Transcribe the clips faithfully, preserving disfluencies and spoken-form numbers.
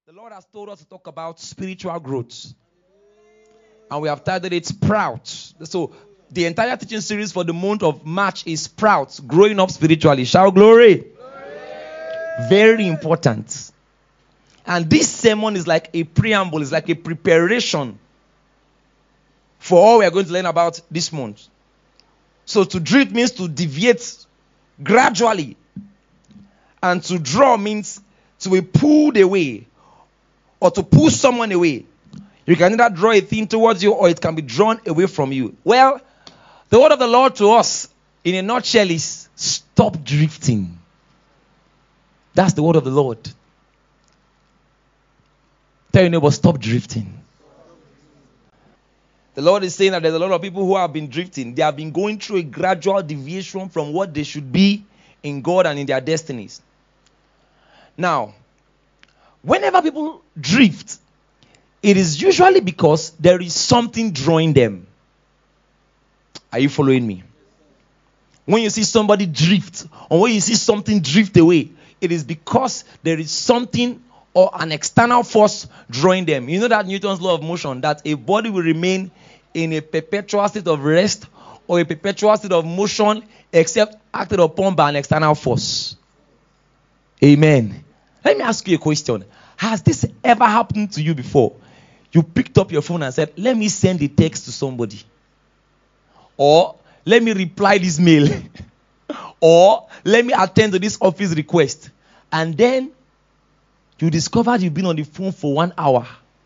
The Lord has told us to talk about spiritual growth. And we have titled it Sprouts. So the entire teaching series for the month of March is Sprouts, growing up spiritually. Shout glory. Glory. Very important. And this sermon is like a preamble, it's like a preparation for all we are going to learn about this month. So to drift means to deviate gradually. And to draw means to be pulled away or to pull someone away. You can either draw a thing towards you or it can be drawn away from you. Well, the word of the Lord to us in a nutshell is stop drifting. That's the word of the Lord. Tell your neighbor, stop drifting. The Lord is saying that there's a lot of people who have been drifting. They have been going through a gradual deviation from what they should be in God and in their destinies. Now, whenever people drift, it is usually because there is something drawing them. Are you following me? When you see somebody drift, or when you see something drift away, it is because there is something or an external force drawing them. You know that Newton's law of motion, that a body will remain in a perpetual state of rest or a perpetual state of motion except acted upon by an external force. Amen. Let me ask you a question. Has this ever happened to you before? You picked up your phone and said, let me send a text to somebody. Or, let me reply this mail. Or, let me attend to this office request. And then, you discovered you've been on the phone for one hour.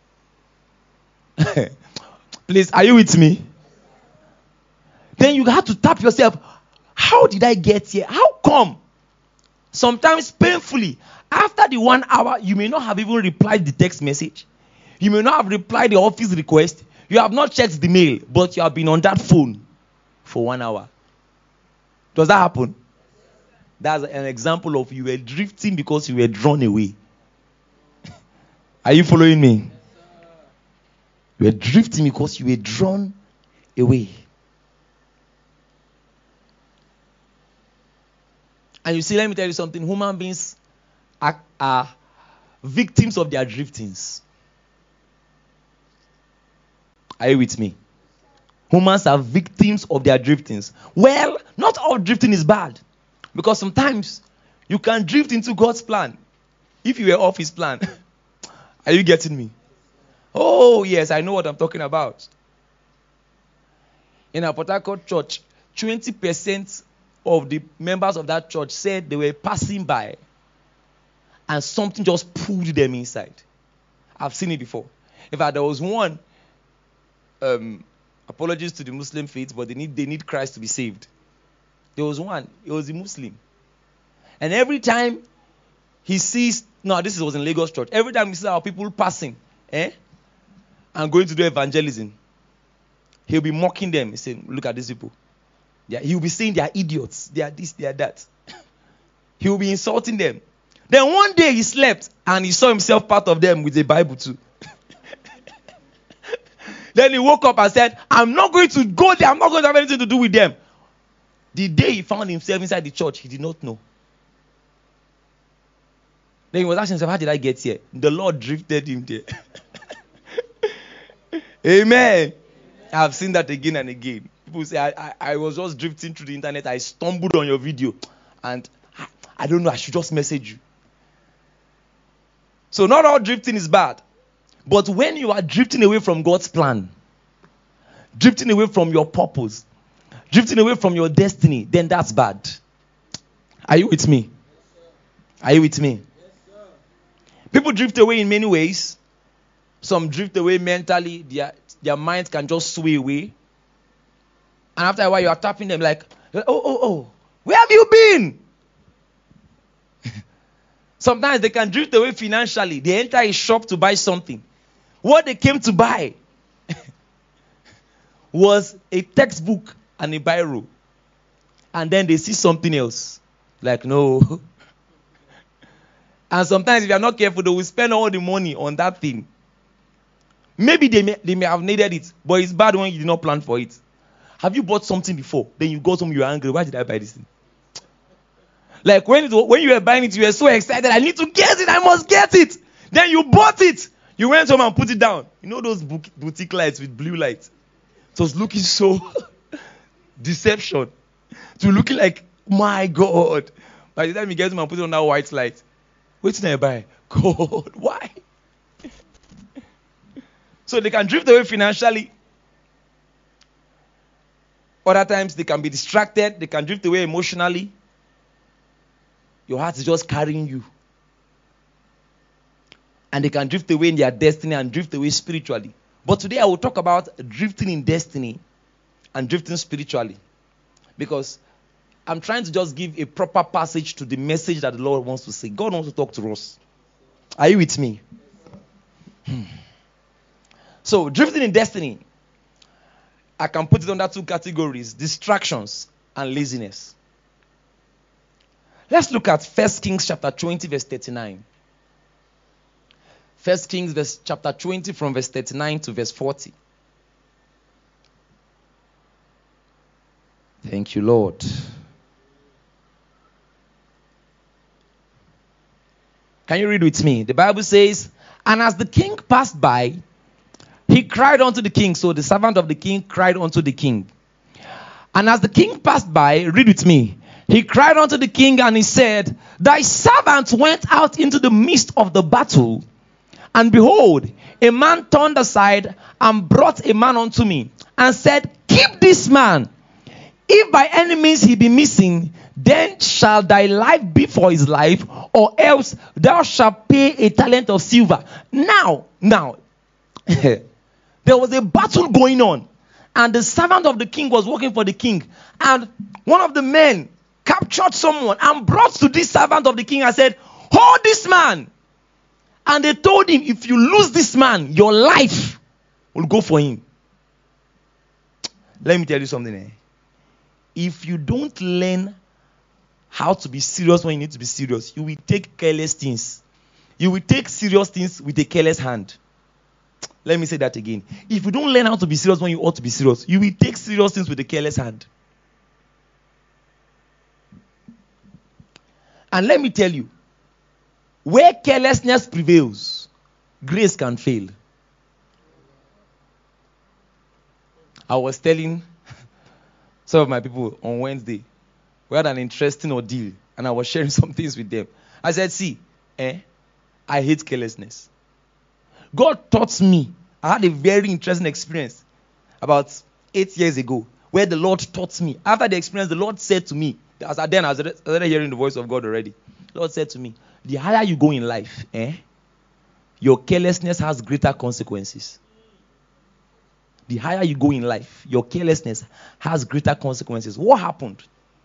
Please, are you with me? Then you have to tap yourself. How did I get here? How come? Sometimes painfully. After the one hour, you may not have even replied the text message. You may not have replied the office request. You have not checked the mail, but you have been on that phone for one hour. Does that happen? That's an example of you were drifting because you were drawn away. Are you following me? You were drifting because you were drawn away. And you see, let me tell you something. Human beings are, are victims of their driftings. Are you with me? Humans are victims of their driftings. Well, not all drifting is bad. Because sometimes you can drift into God's plan if you were off his plan. Are you getting me? Oh, yes, I know what I'm talking about. In our Port Harcourt church, twenty percent of the members of that church said they were passing by and something just pulled them inside. I've seen it before. In fact, there was one, um, apologies to the Muslim faith, but they need they need Christ to be saved. There was one, it was a Muslim. And every time he sees, no, this was in Lagos church, every time he sees our people passing, eh, and going to do evangelism, he'll be mocking them. He's saying, look at these people. Yeah, he'll be saying they are idiots. They are this, they are that. He'll be insulting them. Then one day he slept and he saw himself part of them with a Bible too. Then he woke up and said, I'm not going to go there. I'm not going to have anything to do with them. The day he found himself inside the church, he did not know. Then he was asking himself, how did I get here? The Lord drifted him there. Amen. I've seen that again and again. People say, I, I, I was just drifting through the internet. I stumbled on your video. And I, I don't know, I should just message you. So not all drifting is bad. But when you are drifting away from God's plan, drifting away from your purpose, drifting away from your destiny, then that's bad. Are you with me? Are you with me? People drift away in many ways. Some drift away mentally. Their, their minds can just sway away. And after a while, you are tapping them like, oh, oh, oh, where have you been? Sometimes they can drift away financially. They enter a shop to buy something. What they came to buy was a textbook and a biro. And then they see something else. Like, no. And sometimes if you are not careful, they will spend all the money on that thing. Maybe they may, they may have needed it, but it's bad when you did not plan for it. Have you bought something before? Then you got home, you are angry. Why did I buy this thing? Like when, it, when you were buying it, you were so excited. I need to get it. I must get it. Then you bought it. You went home and put it down. You know those boutique lights with blue lights? It was looking so deception. To looking like, my God. By the time you get home and put it on that white light, wait till I buy. God, why? So they can drift away financially. Other times they can be distracted. They can drift away emotionally. Your heart is just carrying you. And they can drift away in their destiny and drift away spiritually. But today I will talk about drifting in destiny and drifting spiritually. Because I'm trying to just give a proper passage to the message that the Lord wants to say. God wants to talk to us. Are you with me? Hmm. So, drifting in destiny, I can put it under two categories: distractions and laziness. Let's look at First Kings chapter twenty, verse thirty-nine. First Kings verse, chapter twenty, from verse thirty-nine to verse forty. Thank you, Lord. Can you read with me? The Bible says, and as the king passed by, he cried unto the king. So the servant of the king cried unto the king. And as the king passed by, read with me. He cried unto the king and he said, thy servant went out into the midst of the battle. And behold, a man turned aside and brought a man unto me and said, keep this man. If by any means he be missing, then shall thy life be for his life, or else thou shalt pay a talent of silver. Now, now, there was a battle going on, and the servant of the king was working for the king. And one of the men captured someone and brought to this servant of the king and said, hold this man. And they told him, if you lose this man, your life will go for him. Let me tell you something. Eh? If you don't learn how to be serious when you need to be serious, you will take careless things. You will take serious things with a careless hand. Let me say that again. If you don't learn how to be serious when you ought to be serious, you will take serious things with a careless hand. And let me tell you, where carelessness prevails, grace can fail. I was telling some of my people on Wednesday, we had an interesting ordeal, and I was sharing some things with them. I said, see, eh, I hate carelessness. God taught me. I had a very interesting experience about eight years ago, where the Lord taught me. After the experience, the Lord said to me, as I then I was already hearing the voice of God already. The Lord said to me, the higher you go in life, eh, your carelessness has greater consequences. The higher you go in life, your carelessness has greater consequences. What happened?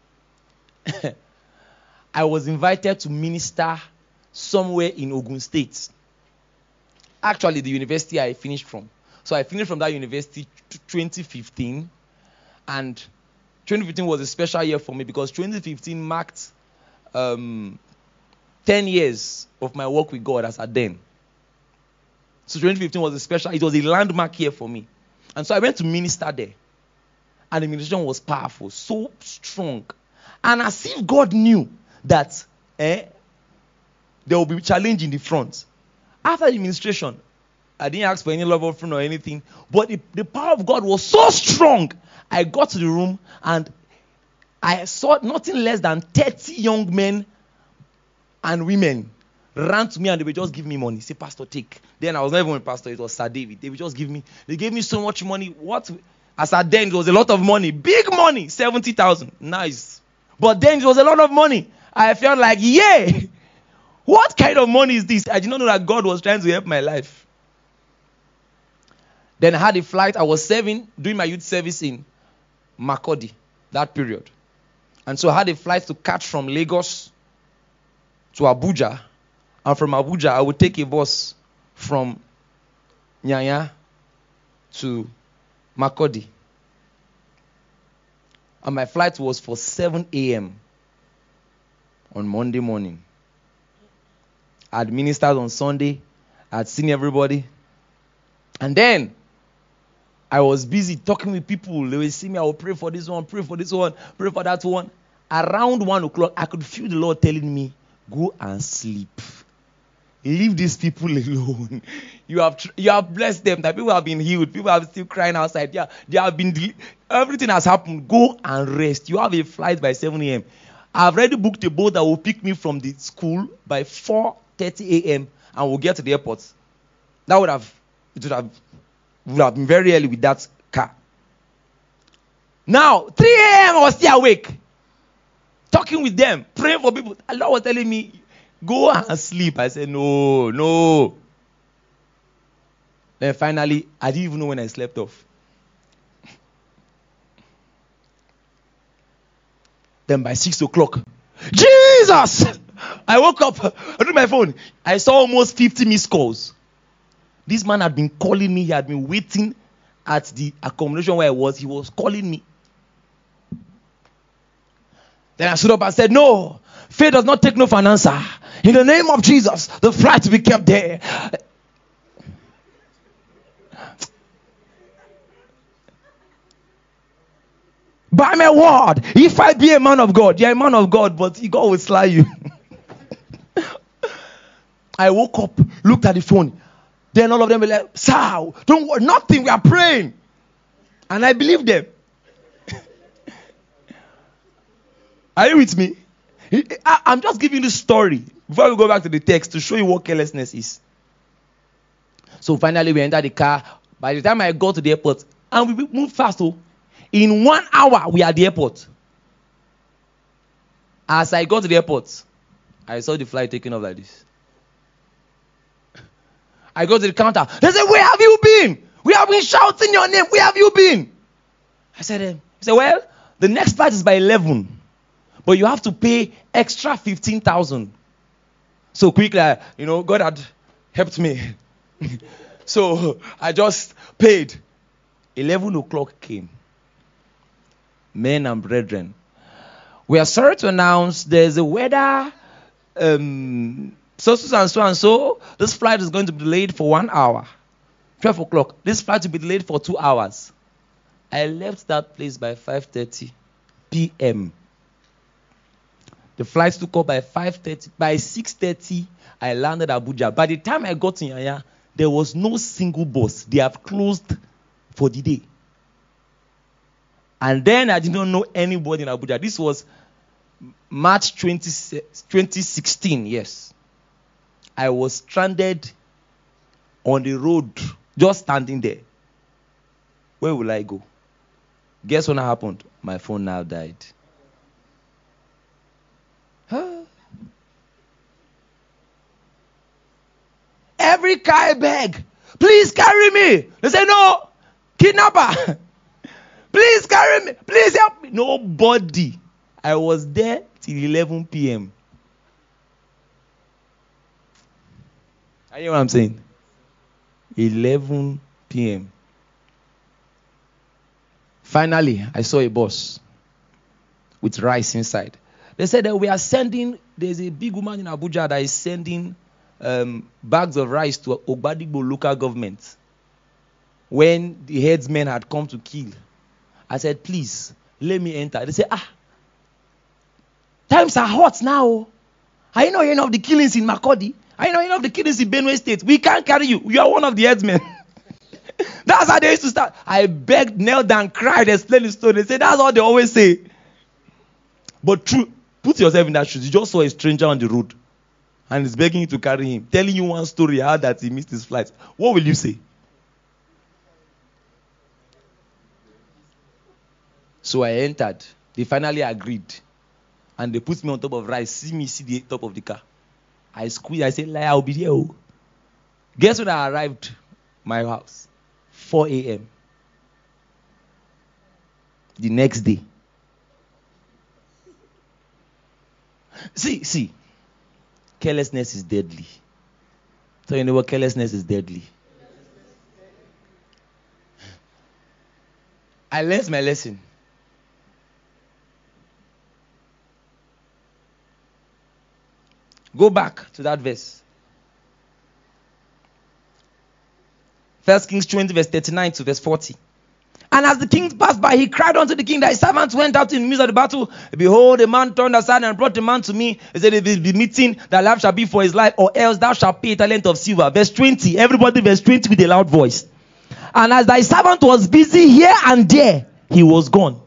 I was invited to minister somewhere in Ogun State. Actually, the university I finished from. So I finished from that university twenty fifteen. And twenty fifteen was a special year for me because twenty fifteen marked um, ten years of my work with God as at then. So twenty fifteen was a special, it was a landmark year for me. And so I went to minister there. And the ministration was powerful, so strong. And as if God knew that eh, there will be challenge in the front. After the administration, I didn't ask for any love offering or anything. But the, the power of God was so strong. I got to the room and I saw nothing less than thirty young men and women ran to me and they would just give me money. Say, Pastor, take. Then I was not even a pastor, it was Sir David. They would just give me, they gave me so much money. What? As at then, it was a lot of money. Big money, seventy thousand. Nice. But then it was a lot of money. I felt like, yeah, what kind of money is this? I did not know that God was trying to help my life. Then I had a flight. I was serving, doing my youth service in Makurdi, that period. And so I had a flight to catch from Lagos to Abuja. And from Abuja, I would take a bus from Nyanya to Makurdi. And my flight was for seven a.m. on Monday morning. I had ministered on Sunday. I had seen everybody. And then I was busy talking with people. They would see me. I would pray for this one, pray for this one, pray for that one. Around one o'clock, I could feel the Lord telling me, go and sleep. Leave these people alone. You have tr- you have blessed them. That people have been healed. People are still crying outside. Yeah, they have been. Del- everything has happened. Go and rest. You have a flight by seven a.m. I've already booked a boat that will pick me from the school by four thirty a.m. and we'll get to the airport. That would have it would have would have been very early with that car. Now three a.m. I was still awake, talking with them, praying for people. Allah was telling me, go and sleep. I said, no, no. Then finally, I didn't even know when I slept off. Then by six o'clock, Jesus! I woke up, I took my phone. I saw almost fifty missed calls. This man had been calling me. He had been waiting at the accommodation where I was. He was calling me. Then I stood up and said, no, faith does not take no for an answer. In the name of Jesus, the flight will be kept there. By my word, if I be a man of God, you're a man of God, but God will slay you. I woke up, looked at the phone. Then all of them were like, sir, don't worry, nothing, we are praying. And I believed them. Are you with me? I, I'm just giving you the story before we go back to the text to show you what carelessness is. So finally we entered the car. By the time I got to the airport, and we moved fast, oh, in one hour we are at the airport. As I got to the airport, I saw the flight taking off like this. I go to the counter. They said, where have you been? We have been shouting your name. Where have you been? I said, um, he said, well, the next flight is by eleven. But you have to pay extra fifteen thousand. So quickly, I, you know, God had helped me. So I just paid. eleven o'clock came. Men and brethren, we are sorry to announce there's a weather, um, so, so and so and so. This flight is going to be delayed for one hour. twelve o'clock. This flight will be delayed for two hours. I left that place by five thirty p.m. The flight took off by five thirty. By six thirty, I landed at Abuja. By the time I got in Yanya, there was no single bus. They have closed for the day. And then I did not know anybody in Abuja. This was March twentieth, twenty sixteen, yes. I was stranded on the road, just standing there. Where will I go? Guess what happened? My phone now died. Huh? Every car I beg, please carry me. They say, no, kidnapper. Please carry me. Please help me. Nobody. I was there till eleven p.m. Are you know what I'm saying? eleven p.m. Finally, I saw a bus with rice inside. They said that we are sending, there's a big woman in Abuja that is sending um, bags of rice to Ogbadigbo local government when the headsmen had come to kill. I said, please, let me enter. They said, ah, times are hot now. Are you not hearing of the killings in Makurdi? Are you not hearing of the killings in Benue State? We can't carry you. You are one of the headsmen. That's how they used to start. I begged, knelt down, cried, explained the story. They said, that's what they always say. But true, put yourself in that shoes. You just saw a stranger on the road and he's begging you to carry him, telling you one story, how that he missed his flight. What will you say? So I entered. They finally agreed. And they put me on top of rice. See me see the top of the car. I squeezed. I said, I'll be there. Oh. Guess when I arrived my house? four a.m. The next day. See, see. Carelessness is deadly. So you know what carelessness is deadly. I learned my lesson. Go back to that verse. First Kings twenty, verse thirty-nine to verse forty. And as the king passed by, he cried unto the king that his servants went out in the midst of the battle. Behold, a man turned aside and brought the man to me. He said, if it be meeting, that life shall be for his life, or else thou shalt pay a talent of silver. Verse twenty. Everybody, verse twenty with a loud voice. And as thy servant was busy here and there, he was gone.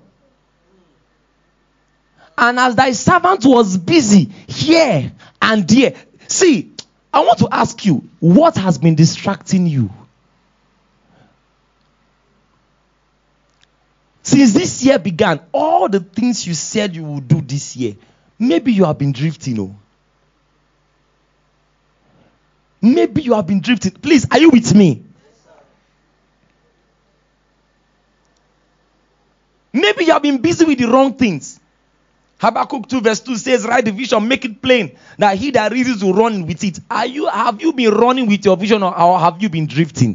And as thy servant was busy here and there. See, I want to ask you, what has been distracting you? Since this year began, all the things you said you would do this year, maybe you have been drifting. Oh. Maybe you have been drifting. Please, are you with me? Maybe you have been busy with the wrong things. Habakkuk two verse two says, write the vision, make it plain, that he that reads will run with it. Are you, have you been running with your vision, or, or have you been drifting?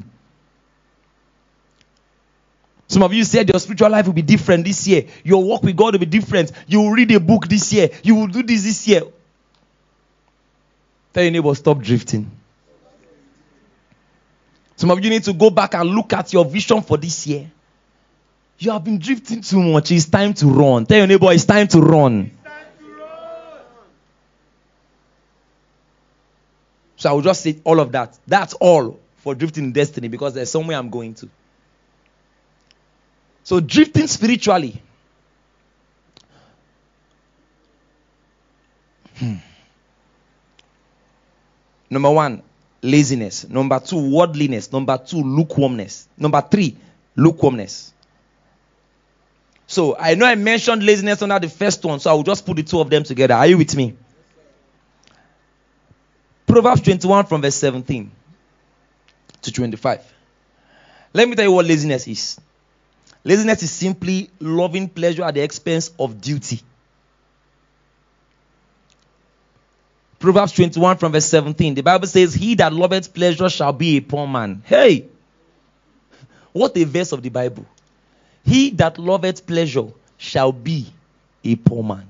Some of you said your spiritual life will be different this year. Your walk with God will be different. You will read a book this year. You will do this this year. Tell your neighbor, stop drifting. Some of you need to go back and look at your vision for this year. You have been drifting too much. It's time to run. Tell your neighbor, it's time to run. It's time to run. So I will just say all of that. That's all for drifting in destiny, because there's somewhere I'm going to. So drifting spiritually. Hmm. Number one, laziness. Number two, worldliness. Number two, lukewarmness. Number three, lukewarmness. So I know I mentioned laziness under the first one, so I will just put the two of them together. Are you with me? Proverbs twenty-one from verse seventeen to twenty-five. Let me tell you what laziness is. Laziness is simply loving pleasure at the expense of duty. Proverbs twenty-one from verse seventeen. The Bible says, he that loveth pleasure shall be a poor man. Hey! What a verse of the Bible. He that loveth pleasure shall be a poor man.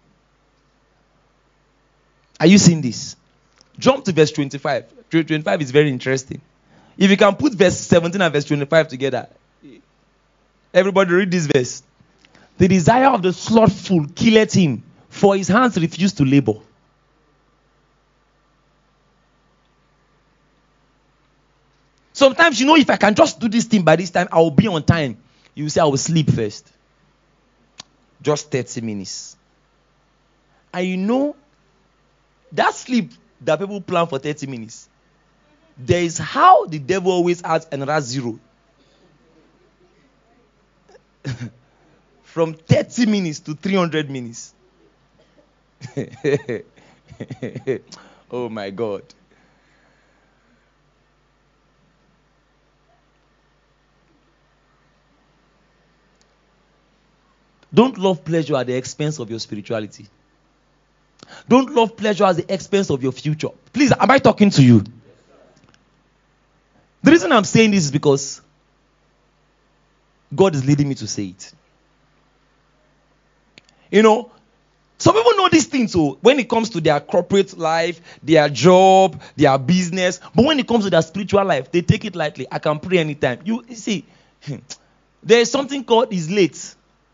Are you seeing this? Jump to verse twenty-five. twenty-five is very interesting. If you can put verse seventeen and verse twenty-five together. Everybody read this verse. The desire of the slothful killeth him, for his hands refuse to labor. Sometimes, you know, if I can just do this thing by this time, I will be on time. You say, I will sleep first. Just thirty minutes. And you know, that sleep that people plan for thirty minutes, there is how the devil always adds another zero. From thirty minutes to three hundred minutes. Oh my God. Don't love pleasure at the expense of your spirituality. Don't love pleasure at the expense of your future. Please, am I talking to you? The reason I'm saying this is because God is leading me to say it. You know, some people know these things, so when it comes to their corporate life, their job, their business, but when it comes to their spiritual life, they take it lightly. I can pray anytime. You, you see, there is something called is late.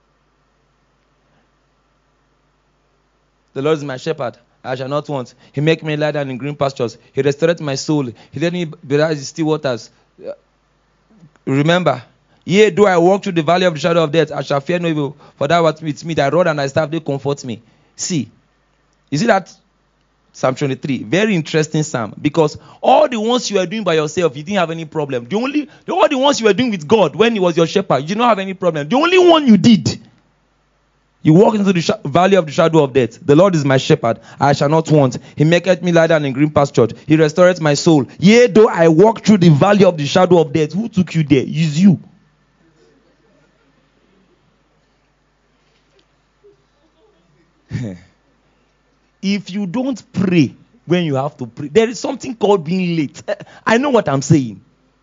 The Lord is my shepherd, I shall not want. He make me lie down in green pastures. He restored my soul. He let me beside the still waters. Remember, yea, though I walk through the valley of the shadow of death, I shall fear no evil, for thou art with me. Thy rod and thy staff, they comfort me. See, you see that? Psalm twenty-three, very interesting psalm, because all the ones you were doing by yourself, you didn't have any problem. The only, the all the ones you were doing with God when He was your shepherd, you did not have any problem. The only one you did, you walk into the sh- valley of the shadow of death. The Lord is my shepherd, I shall not want. He maketh me lie down in green pastures. He restoreth my soul. Yea, though I walk through the valley of the shadow of death. Who took you there? It's you. If you don't pray when you have to pray, there is something called being late. I know what I'm saying.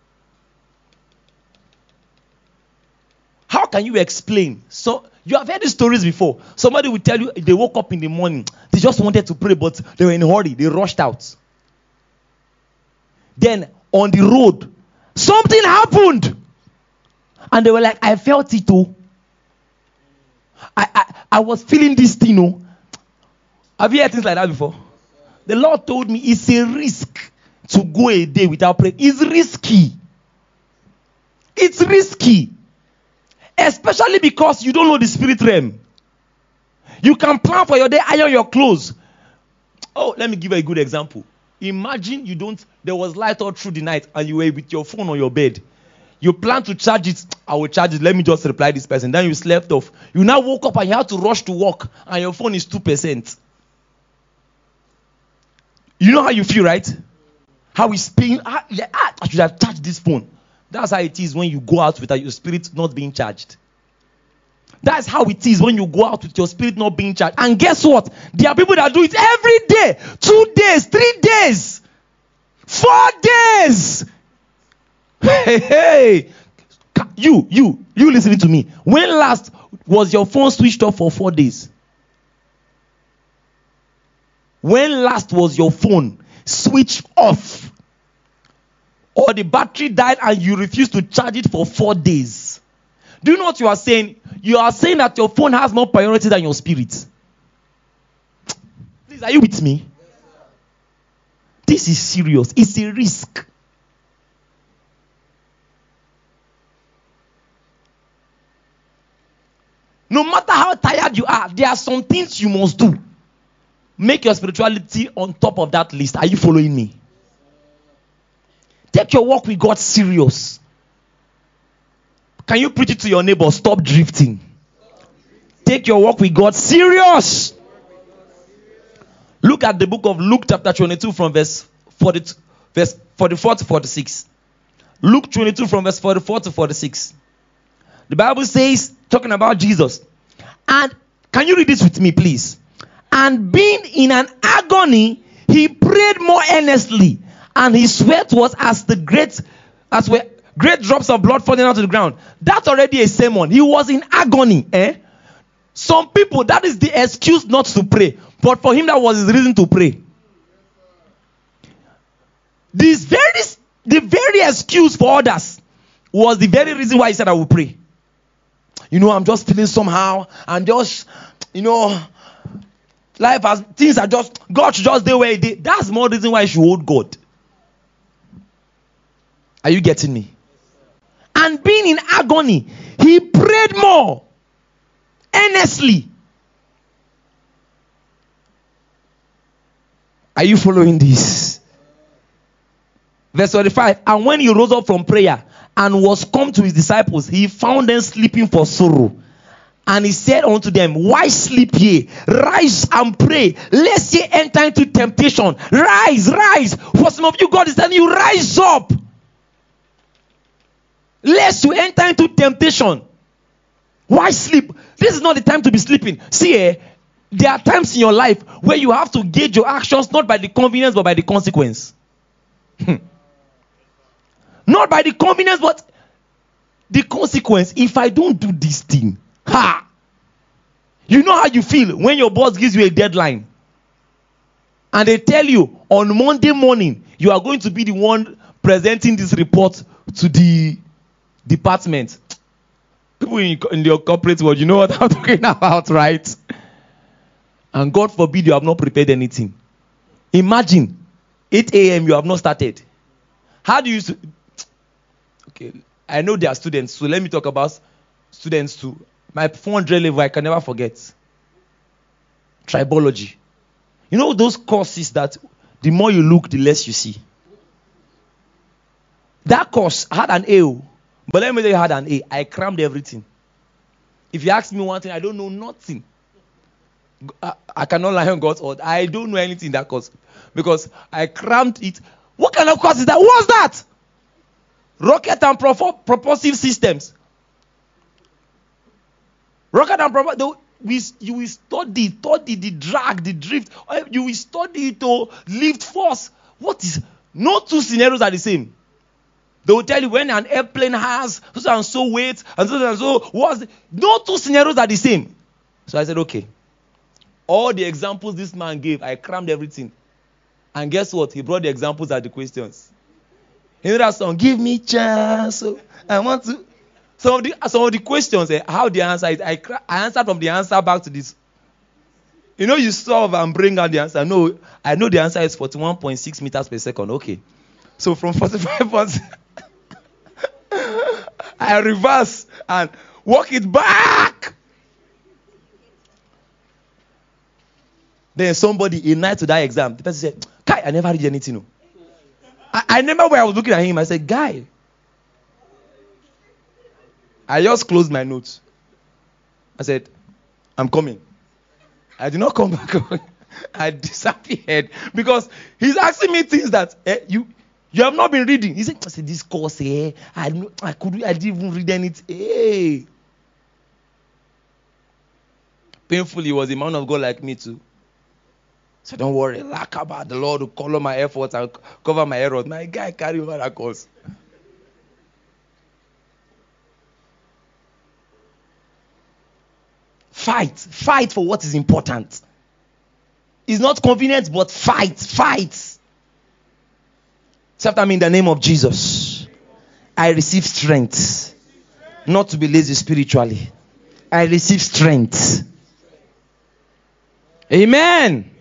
How can you explain? So you have heard these stories before. Somebody will tell you they woke up in the morning. They just wanted to pray, but they were in a hurry. They rushed out. Then on the road, something happened. And they were like, I felt it too. I, I, I was feeling this thing. Oh. Have you heard things like that before? The Lord told me it's a risk to go a day without praying. It's risky. It's risky. Especially because you don't know the spirit realm. You can plan for your day, iron your clothes. Oh, let me give you a good example. Imagine you don't, there was light all through the night and you were with your phone on your bed. You plan to charge it. I will charge it. Let me just reply this person. Then you slept off. You now woke up and you have to rush to work and your phone is two percent. You know how you feel, right? How it's paying. Ah, I should have charged this phone. That's how it is when you go out with your spirit not being charged. That's how it is when you go out with your spirit not being charged. And guess what? There are people that do it every day. Two days, three days, four days. Hey, hey. You, you, you listening to me. When last was your phone switched off for four days? When last was your phone switched off? Or the battery died and you refused to charge it for four days? Do you know what you are saying? You are saying that your phone has more priority than your spirit. Please, are you with me? This is serious. It's a risk. No matter how tired you are, there are some things you must do. Make your spirituality on top of that list. Are you following me? Take your walk with God serious. Can you preach it to your neighbor? Stop drifting. Take your walk with God serious. Look at the book of Luke chapter twenty-two from verse forty, verse forty-four to forty-six. Luke twenty-two from verse forty-four to forty-six. The Bible says, talking about Jesus. And can you read this with me, please? And being in an agony, he prayed more earnestly, and his sweat was as the great, as were great drops of blood falling out to the ground. That's already a sermon. He was in agony. Eh? Some people, that is the excuse not to pray. But for him, that was his reason to pray. This very, the very excuse for others was the very reason why he said, I will pray. You know, I'm just feeling somehow. I'm just, you know, life has, things are just, God should just do where he did. That's more reason why you should hold God. Are you getting me? And being in agony, he prayed more earnestly. Are you following this? Verse twenty-five. And when he rose up from prayer and was come to his disciples, he found them sleeping for sorrow. And he said unto them, why sleep ye? Rise and pray, lest ye enter into temptation. Rise, rise. For some of you, God is telling you, rise up, lest you enter into temptation. Why sleep? This is not the time to be sleeping. See, eh, there are times in your life where you have to gauge your actions not by the convenience but by the consequence. Not by the convenience but the consequence. If I don't do this thing, ha! You know how you feel when your boss gives you a deadline and they tell you on Monday morning you are going to be the one presenting this report to the department. People in, in your corporate world, you know what I'm talking about, right? And God forbid you have not prepared anything. Imagine eight a.m. you have not started. How do you... Okay, I know there are students, so let me talk about students too. My four hundred level, I can never forget. Tribology. You know those courses that the more you look, the less you see. That course had an A. But let me tell you, I had an A. I crammed everything. If you ask me one thing, I don't know nothing. I, I cannot lie on God's word. I don't know anything in that course. Because I crammed it. What kind of course is that? What's that? Rocket and propul- propulsive systems. Rocket and propulsive. We, you will study, study the drag, the drift. You will study to lift force. What is... No two scenarios are the same. They will tell you when an airplane has so and so weight and so and so what's the, no two scenarios are the same. So I said, okay. All the examples this man gave, I crammed everything. And guess what? He brought the examples as the questions. You know that song, give me chance. So I want to. some of the some of the questions, eh, how the answer is, I cra- I answered from the answer back to this. You know, you solve and bring out the answer. No, I know the answer is forty-one point six meters per second. Okay. So from forty-five point I reverse and walk it back. Then somebody, a night to that exam, the person said, Guy, I never read anything. No. I, I remember where I was looking at him. I said, Guy. I just closed my notes. I said, I'm coming. I did not come back. I disappeared because he's asking me things that eh, you you have not been reading. He said, I said this course, eh, I I could I didn't even read anything. Hey. Painfully, he was a man of God like me too. So don't worry, lack about the Lord will color my efforts and cover my errors. My guy carry over that course. Fight. Fight for what is important. It's not convenient, but fight. Fight. Say after me, in the name of Jesus. I receive strength. Not to be lazy spiritually. I receive strength. Amen.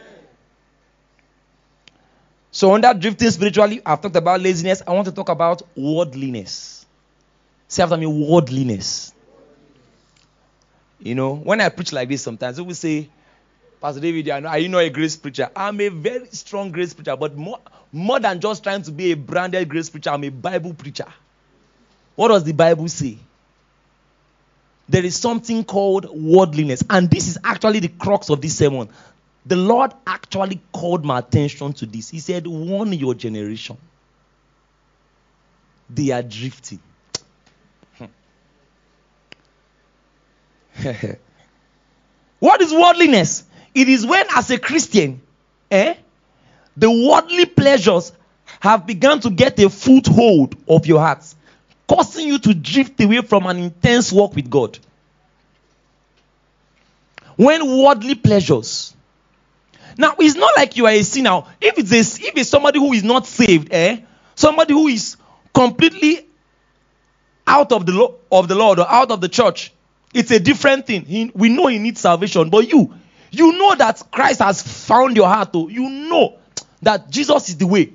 So under drifting spiritually, I've talked about laziness. I want to talk about worldliness. Say after me, worldliness. You know, when I preach like this sometimes, people say, Pastor David, are you not a grace preacher? I'm a very strong grace preacher, but more, more than just trying to be a branded grace preacher, I'm a Bible preacher. What does the Bible say? There is something called worldliness, and this is actually the crux of this sermon. The Lord actually called my attention to this. He said, warn your generation. They are drifting. What is worldliness? It is when, as a Christian, eh, the worldly pleasures have begun to get a foothold of your heart, causing you to drift away from an intense walk with God. When worldly pleasures. Now, it's not like you are a sinner. If it's a, if it's somebody who is not saved, eh, somebody who is completely out of the lo- of the Lord or out of the church, it's a different thing. He, we know he needs salvation, but you, you know that Christ has found your heart. Oh, you know that Jesus is the way.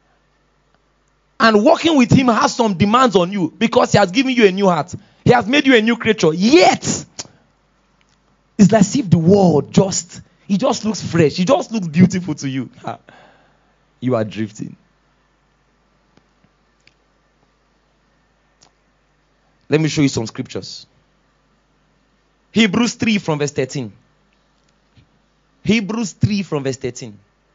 And walking with him has some demands on you because he has given you a new heart. He has made you a new creature. Yet, it's as if the world just, it just looks fresh. It just looks beautiful to you. You are drifting. Let me show you some scriptures. Hebrews three from verse thirteen. Hebrews three from verse thirteen.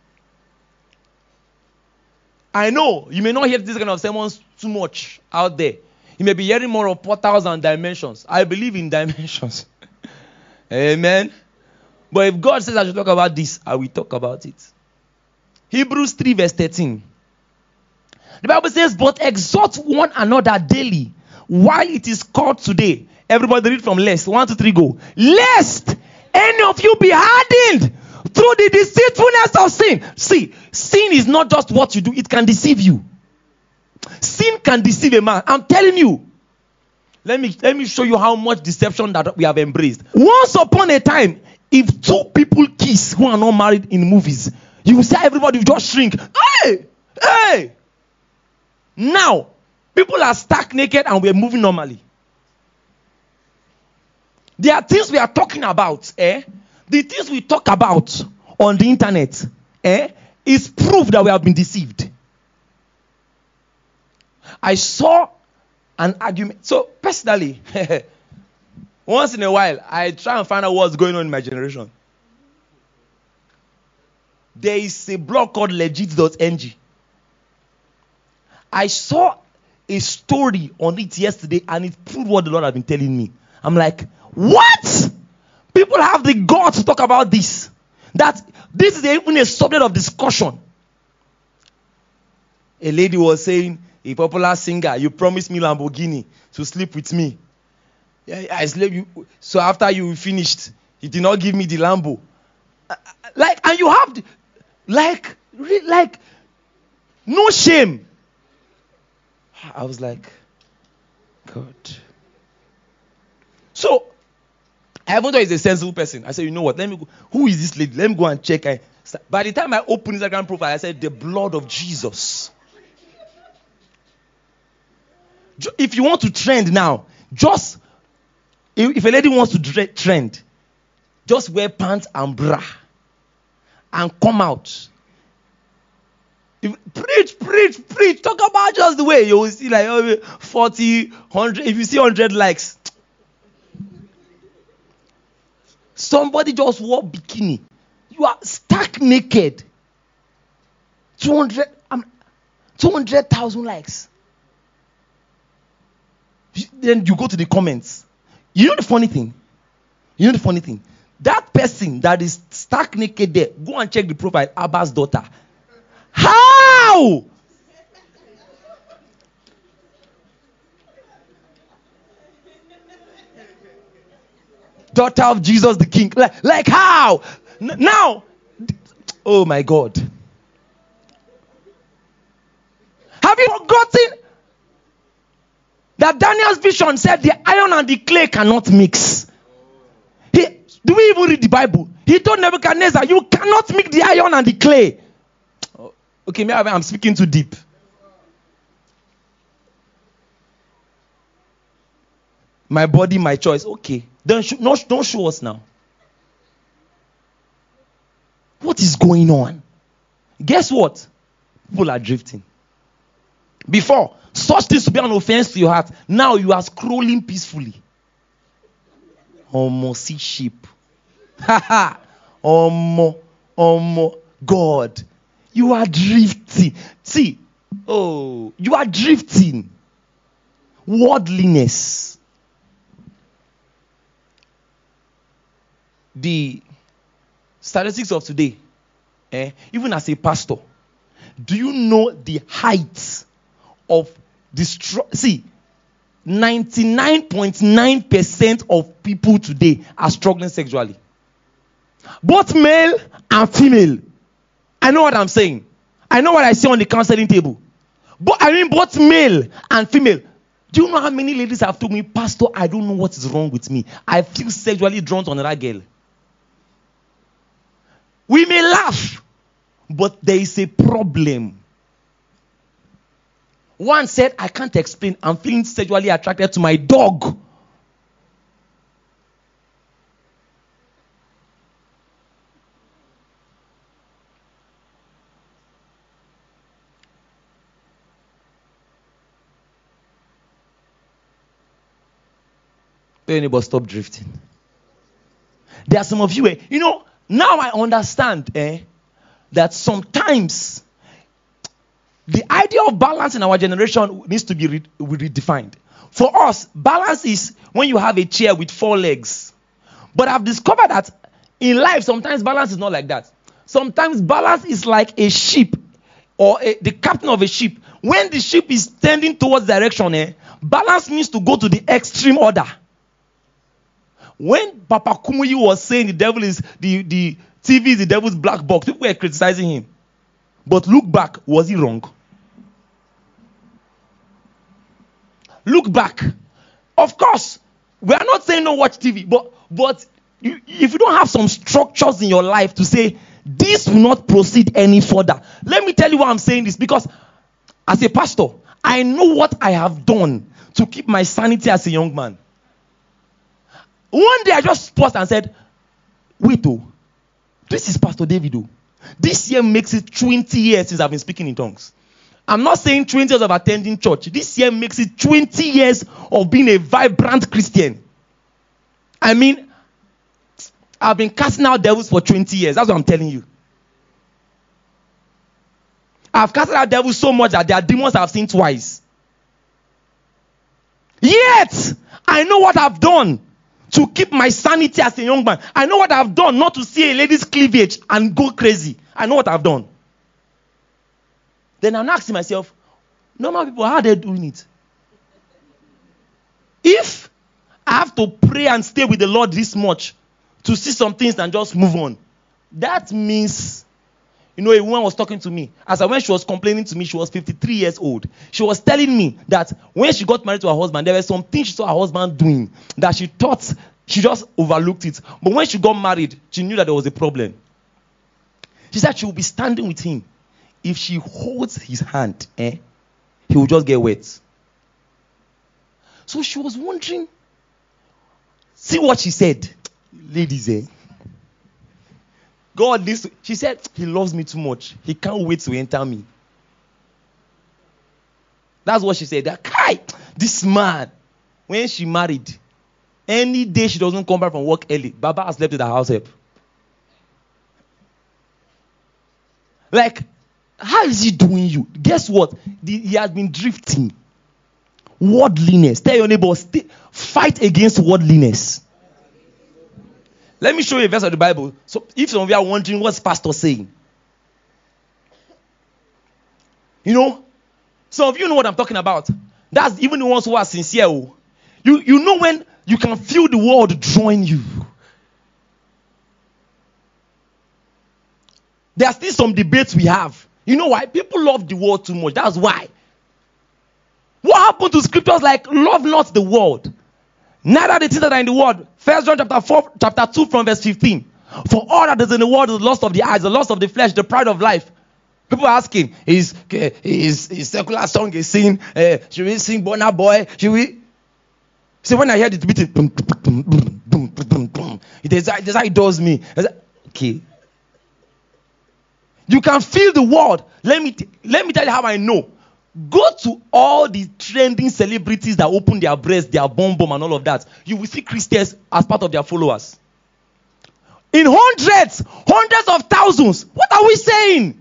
I know you may not hear this kind of sermons too much out there. You may be hearing more of portals and dimensions. I believe in dimensions. Amen. But if God says I should talk about this, I will talk about it. Hebrews three verse thirteen. The Bible says, but exhort one another daily while it is called today. Everybody read from lest. One, two, three, go. Lest any of you be hardened through the deceitfulness of sin. See, sin is not just what you do. It can deceive you. Sin can deceive a man. I'm telling you. Let me, let me show you how much deception that we have embraced. Once upon a time, if two people kiss who are not married in movies, you will say everybody will just shrink. Hey! Hey! Now, people are stark naked and we're moving normally. There are things we are talking about, eh? The things we talk about on the internet, eh, is proof that we have been deceived. I saw an argument. So, personally, once in a while, I try and find out what's going on in my generation. There is a blog called legit dot n g. I saw a story on it yesterday, and it proved what the Lord has been telling me. I'm like, what? People have the guts to talk about this. That this is even a subject of discussion. A lady was saying, a popular singer, you promised me Lamborghini to sleep with me. Yeah, I slept you. So after you finished, he did not give me the Lambo. Like, and you have, the, like, like, no shame. I was like, God. I even thought he's a sensible person. I said, you know what? Let me go. Who is this lady? Let me go and check. I, by the time I opened Instagram profile, I said, the blood of Jesus. If you want to trend now, just, if, if a lady wants to dre- trend, just wear pants and bra and come out. If, preach, preach, preach. Talk about just the way you will see like oh, forty, one hundred. If you see one hundred likes, somebody just wore bikini. You are stark naked. two hundred, um, two hundred thousand likes. Then you go to the comments. You know the funny thing? You know the funny thing? That person that is stark naked there, go and check the profile, Abba's daughter. How? Daughter of Jesus the King. Like, like how? N- now, oh my God. Have you forgotten that Daniel's vision said the iron and the clay cannot mix? He, do we even read the Bible? He told Nebuchadnezzar, you cannot mix the iron and the clay. Okay, maybe I'm speaking too deep. My body, my choice. Okay. Don't show, no, don't show us now. What is going on? Guess what? People are drifting. Before, such things to be an offense to your heart. Now you are scrolling peacefully. Omo, see sheep. Haha. Omo, omo, God. You are drifting. See, oh, you are drifting. Worldliness. The statistics of today, eh, even as a pastor, do you know the height of destro- see, ninety-nine point nine percent of people today are struggling sexually. Both male and female. I know what I'm saying. I know what I see on the counseling table. But I mean both male and female. Do you know how many ladies have told me, Pastor, I don't know what is wrong with me. I feel sexually drawn to another girl. We may laugh, but there is a problem. One said, I can't explain. I'm feeling sexually attracted to my dog. Anybody stop drifting? There are some of you, eh, you know, now I understand eh, that sometimes the idea of balance in our generation needs to be re- redefined. For us, balance is when you have a chair with four legs. But I've discovered that in life, sometimes balance is not like that. Sometimes balance is like a ship or a, the captain of a ship. When the ship is tending towards direction, eh, balance means to go to the extreme order. When Papa Kumuyi was saying the devil is the, the T V is the devil's black box, people were criticizing him. But look back, was he wrong? Look back. Of course, we are not saying don't watch T V, but but you, if you don't have some structures in your life to say this will not proceed any further. Let me tell you why I'm saying this, because as a pastor, I know what I have done to keep my sanity as a young man. One day I just paused and said, wait, oh, this is Pastor David. Oh. This year makes it twenty years since I've been speaking in tongues. I'm not saying twenty years of attending church. This year makes it twenty years of being a vibrant Christian. I mean, I've been casting out devils for twenty years. That's what I'm telling you. I've casted out devils so much that there are demons I've seen twice. Yet, I know what I've done to keep my sanity as a young man. I know what I've done not to see a lady's cleavage and go crazy. I know what I've done. Then I'm asking myself, normal people, how are they doing it? If I have to pray and stay with the Lord this much to see some things and just move on, that means, you know, a woman was talking to me. As I when she was complaining to me, she was fifty-three years old. She was telling me that when she got married to her husband, there were some things she saw her husband doing that she thought She just overlooked it. But when she got married, she knew that there was a problem. She said she will be standing with him. If she holds his hand, eh, he will just get wet. So she was wondering. See what she said. Ladies, eh? God needs to, she said, he loves me too much. He can't wait to enter me. That's what she said. That guy, this man, when she married, any day she doesn't come back from work early, Baba has slept at the house help. Like, how is he doing you? Guess what? The, he has been drifting. Worldliness. Tell your neighbor, stay, fight against worldliness. Let me show you a verse of the Bible. So if some of you are wondering what's pastor saying. You know, some of you know what I'm talking about. That's even the ones who are sincere. You, you know when you can feel the world drawing you. There are still some debates we have. You know why? People love the world too much. That's why. What happened to scriptures like love not the world, neither the things that are in the world? First John chapter four, chapter two from verse fifteen. For all that is in the world is the lust of the eyes, the lust of the flesh, the pride of life. People are asking, is is, is secular song a sin? Uh, should we sing Burna Boy? Should we? See, when I hear it beating, boom, boom, boom, boom, boom, boom, boom, that's how it does me. Okay. You can feel the world. Let me t- let me tell you how I know. Go to all the trending celebrities that open their breasts, their bum bum and all of that. You will see Christians as part of their followers. In hundreds, hundreds of thousands. What are we saying?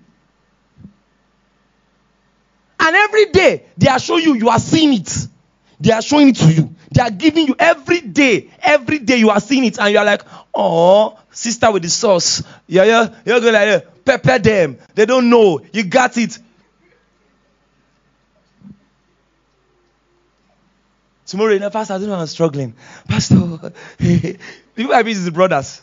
And every day, they are showing you, you are seeing it. They are showing it to you. They are giving you every day. Every day you are seeing it. And you are like, oh, sister with the sauce. Yeah, yeah. You're going like, yeah, pepper them. They don't know. You got it. Tomorrow, you know, Pastor, I don't know, I'm struggling. Pastor, people are busy, brothers.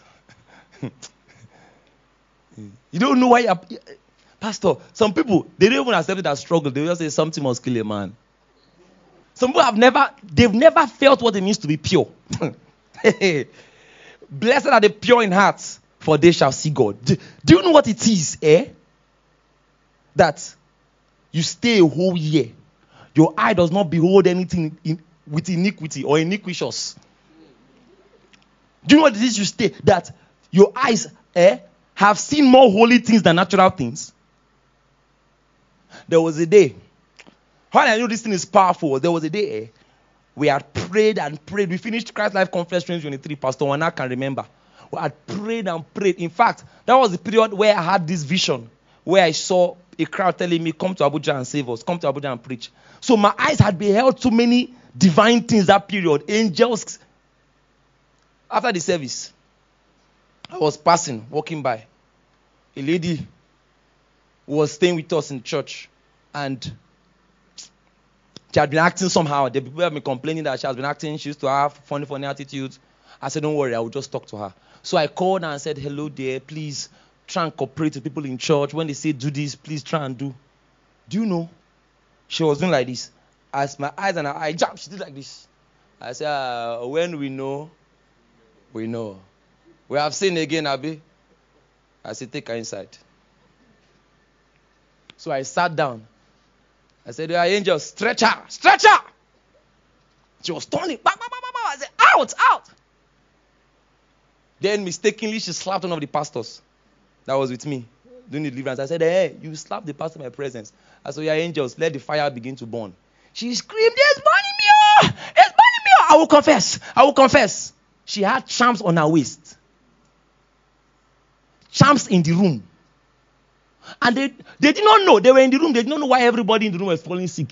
You don't know why you're... Pastor, some people, they don't even accept it as struggle. They just say something must kill a man. Some people have never, they've never felt what it means to be pure. Blessed are the pure in heart, for they shall see God. Do, do you know what it is, eh? That you stay a whole year. Your eye does not behold anything in, with iniquity or iniquitous. Do you know what it is you stay? That your eyes eh, have seen more holy things than natural things. There was a day, when I knew this thing is powerful, there was a day eh, we had prayed and prayed. We finished Christ Life Conference twenty twenty-three. Pastor Wana can remember. We had prayed and prayed. In fact, that was the period where I had this vision, where I saw a crowd telling me, come to Abuja and save us. Come to Abuja and preach. So my eyes had beheld so many divine things that period. Angels. After the service, I was passing, walking by. A lady was staying with us in church. And she had been acting somehow. The people have been complaining that she has been acting. She used to have funny, funny attitudes. I said, don't worry, I will just talk to her. So I called her and said, hello dear, please try and cooperate with people in church. When they say do this, please try and do. Do you know? She was doing like this. As my eyes and her eye jumped, she did like this. I said, uh, when we know, we know. We have seen again, Abi. I said, take her inside. So I sat down. I said, "Your angel, stretch her, stretch her." She was turning. I said, out, out. Then mistakenly, she slapped one of the pastors that was with me doing the deliverance. I said, hey, you slapped the pastor in my presence. I said, your angels, let the fire begin to burn. She screamed, it's burning me, oh! It's burning me, oh! I will confess. I will confess. She had charms on her waist. Charms in the room. And they, they did not know. They were in the room. They did not know why everybody in the room was falling sick.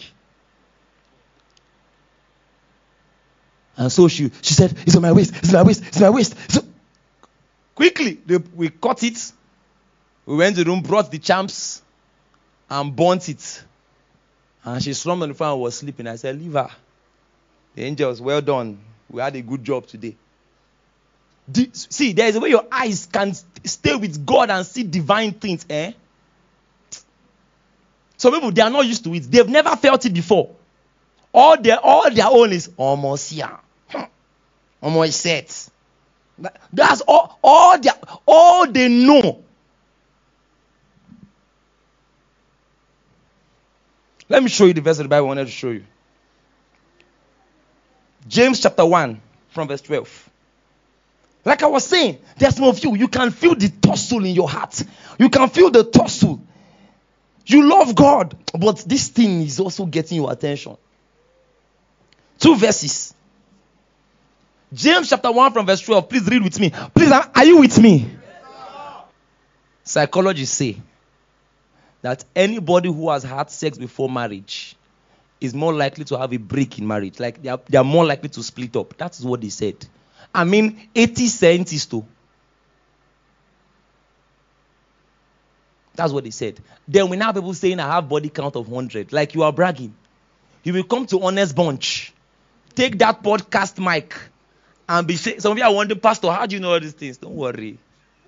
And so she, she said, it's on my waist. It's on my waist. It's on my waist. So quickly, they, we cut it. We went to the room, brought the charms, and burnt it. And she slumped on the floor and was sleeping. I said, leave her. The angels, well done. We had a good job today. The, see, there is a way your eyes can stay with God and see divine things, eh? Some people, they are not used to it. They've never felt it before. All their, all their own is almost here. Almost set. That's all, all, they, all they know. Let me show you the verse of the Bible I wanted to show you. James chapter one from verse twelve. Like I was saying, there's some of you, you can feel the tussle in your heart. You can feel the tussle. You love God, but this thing is also getting your attention. Two verses. James chapter one from verse twelve. Please read with me. Please, are you with me? Psychologists say that anybody who has had sex before marriage is more likely to have a break in marriage. Like they are, they are more likely to split up. That is what they said. I mean, eighty scientists too. That's what they said. Then we now have people saying I have body count of one hundred. Like you are bragging. You will come to Honest Bunch. Take that podcast mic and be saying, some of you are wondering, Pastor, how do you know all these things? Don't worry.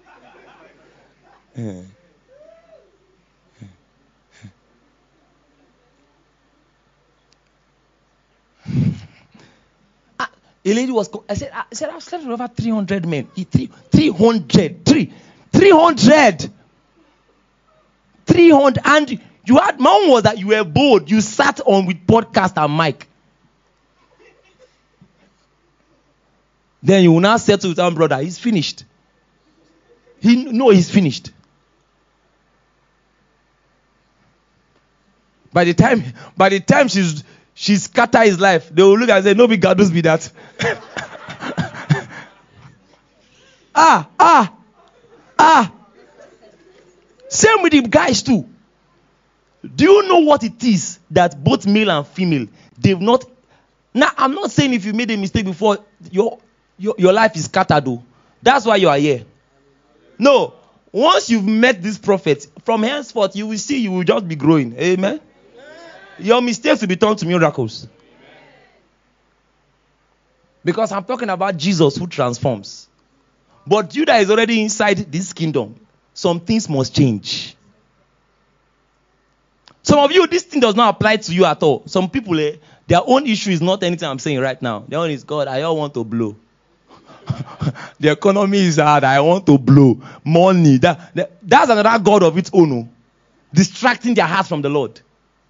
A lady was, I said, I said, I've slept with over three hundred men. Three, three hundred. Three. three hundred. three hundred. And you had, my own was that you were bold. You sat on with podcast and mic. Then you will now settle with our brother. He's finished. He no, he's finished. By the time, by the time she's she scatter his life, they will look and say, "No, big God, does be that." ah, ah, ah. Same with the guys too. Do you know what it is that both male and female they've not? Now, I'm not saying if you made a mistake before, your your your life is scattered though. That's why you are here. No, once you've met this prophet, from henceforth you will see you will just be growing. Amen. Your mistakes will be turned to miracles. Because I'm talking about Jesus who transforms. But you that is already inside this kingdom, some things must change. Some of you, this thing does not apply to you at all. Some people, eh, their own issue is not anything I'm saying right now. Their own is, God, I all want to blow. The economy is hard. I want to blow. Money. That, that, that's another God of its own. Oh, distracting their hearts from the Lord.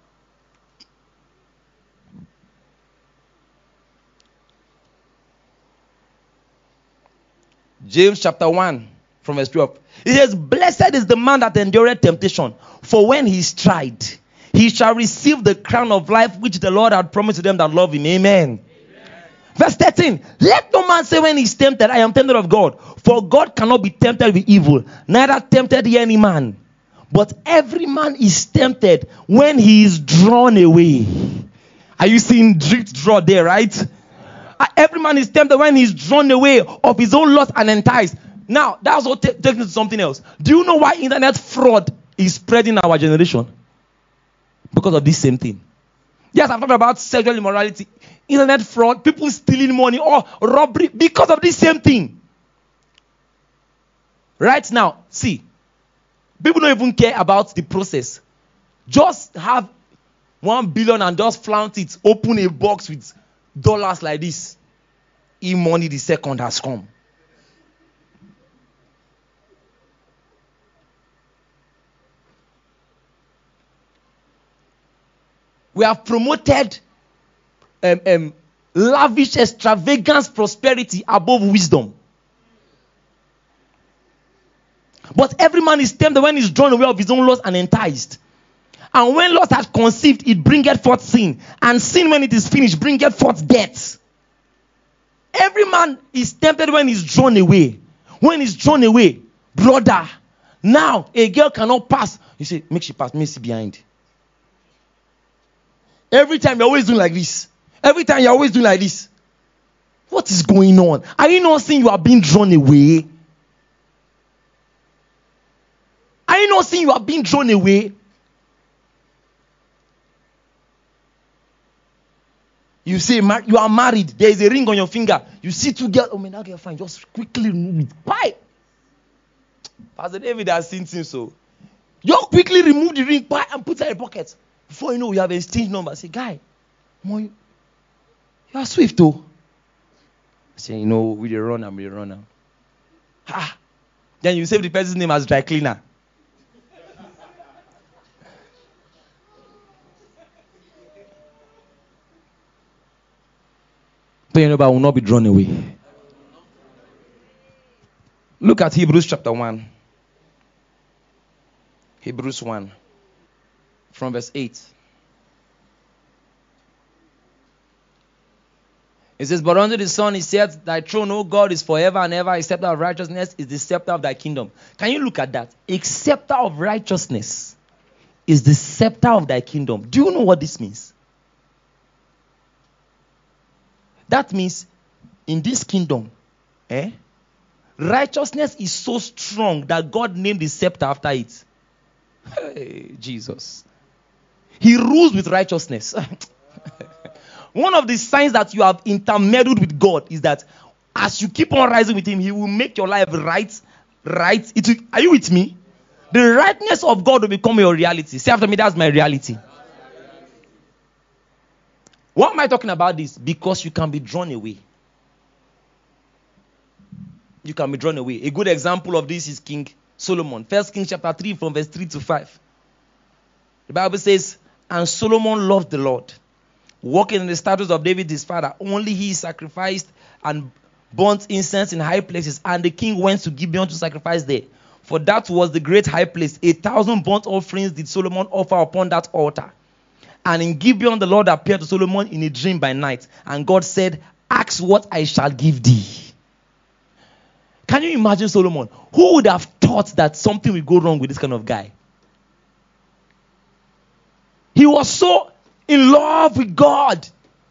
James chapter one from verse twelve. It says, blessed is the man that endureth temptation, for when he is tried, he shall receive the crown of life which the Lord had promised to them that love him. Amen. Amen. Verse thirteen. Let no man say when he is tempted, I am tempted of God. For God cannot be tempted with evil, neither tempted he any man. But every man is tempted when he is drawn away. Are you seeing drift draw there, right? Every man is tempted when he's drawn away of his own lust and enticed. Now, that's what t- takes me to something else. Do you know why internet fraud is spreading in our generation? Because of this same thing. Yes, I'm talking about sexual immorality. Internet fraud, people stealing money or robbery because of this same thing. Right now, see, people don't even care about the process. Just have one billion and just flaunt it. Open a box with dollars like this. E-money the second has come. We have promoted um, um, lavish extravagance, prosperity above wisdom. But every man is tempted when he's drawn away of his own lust and enticed. And when lust has conceived, it bringeth forth sin. And sin, when it is finished, bringeth forth death. Every man is tempted when he's drawn away. When he's drawn away, brother, now a girl cannot pass. You say, make she pass, me see behind. Every time you're always doing like this. Every time you're always doing like this. What is going on? Are you not seeing you are being drawn away? Are you not seeing you are being drawn away? You say you are married. There is a ring on your finger. You see two girls. Oh man, that girl fine. Just quickly remove it. Why? Pastor David has seen things so. Just quickly remove the ring and put it in your pocket. Before you know, we have exchanged number. I say, guy, you, you are swift, though. I say, you know, we the run and we the run now. Ah. Then you save the person's name as dry cleaner. But your neighbor will not be drawn away. Look at Hebrews chapter one. Hebrews one. From verse eight. It says, but unto the Son he said, thy throne, O God, is forever and ever. A scepter of righteousness is the scepter of thy kingdom. Can you look at that? A scepter of righteousness is the scepter of thy kingdom. Do you know what this means? That means in this kingdom, eh, righteousness is so strong that God named the scepter after it. Hey, Jesus. He rules with righteousness. One of the signs that you have intermeddled with God is that as you keep on rising with him, he will make your life right. Right. It will, are you with me? The rightness of God will become your reality. Say after me, that's my reality. Why am I talking about this? Because you can be drawn away. You can be drawn away. A good example of this is King Solomon. First Kings chapter three from verse three to five. The Bible says, and Solomon loved the Lord, walking in the statutes of David his father. Only he sacrificed and burnt incense in high places, and the king went to Gibeon to sacrifice there. For that was the great high place. A thousand burnt offerings did Solomon offer upon that altar. And in Gibeon the Lord appeared to Solomon in a dream by night. And God said, ask what I shall give thee. Can you imagine Solomon? Who would have thought that something would go wrong with this kind of guy? He was so in love with God.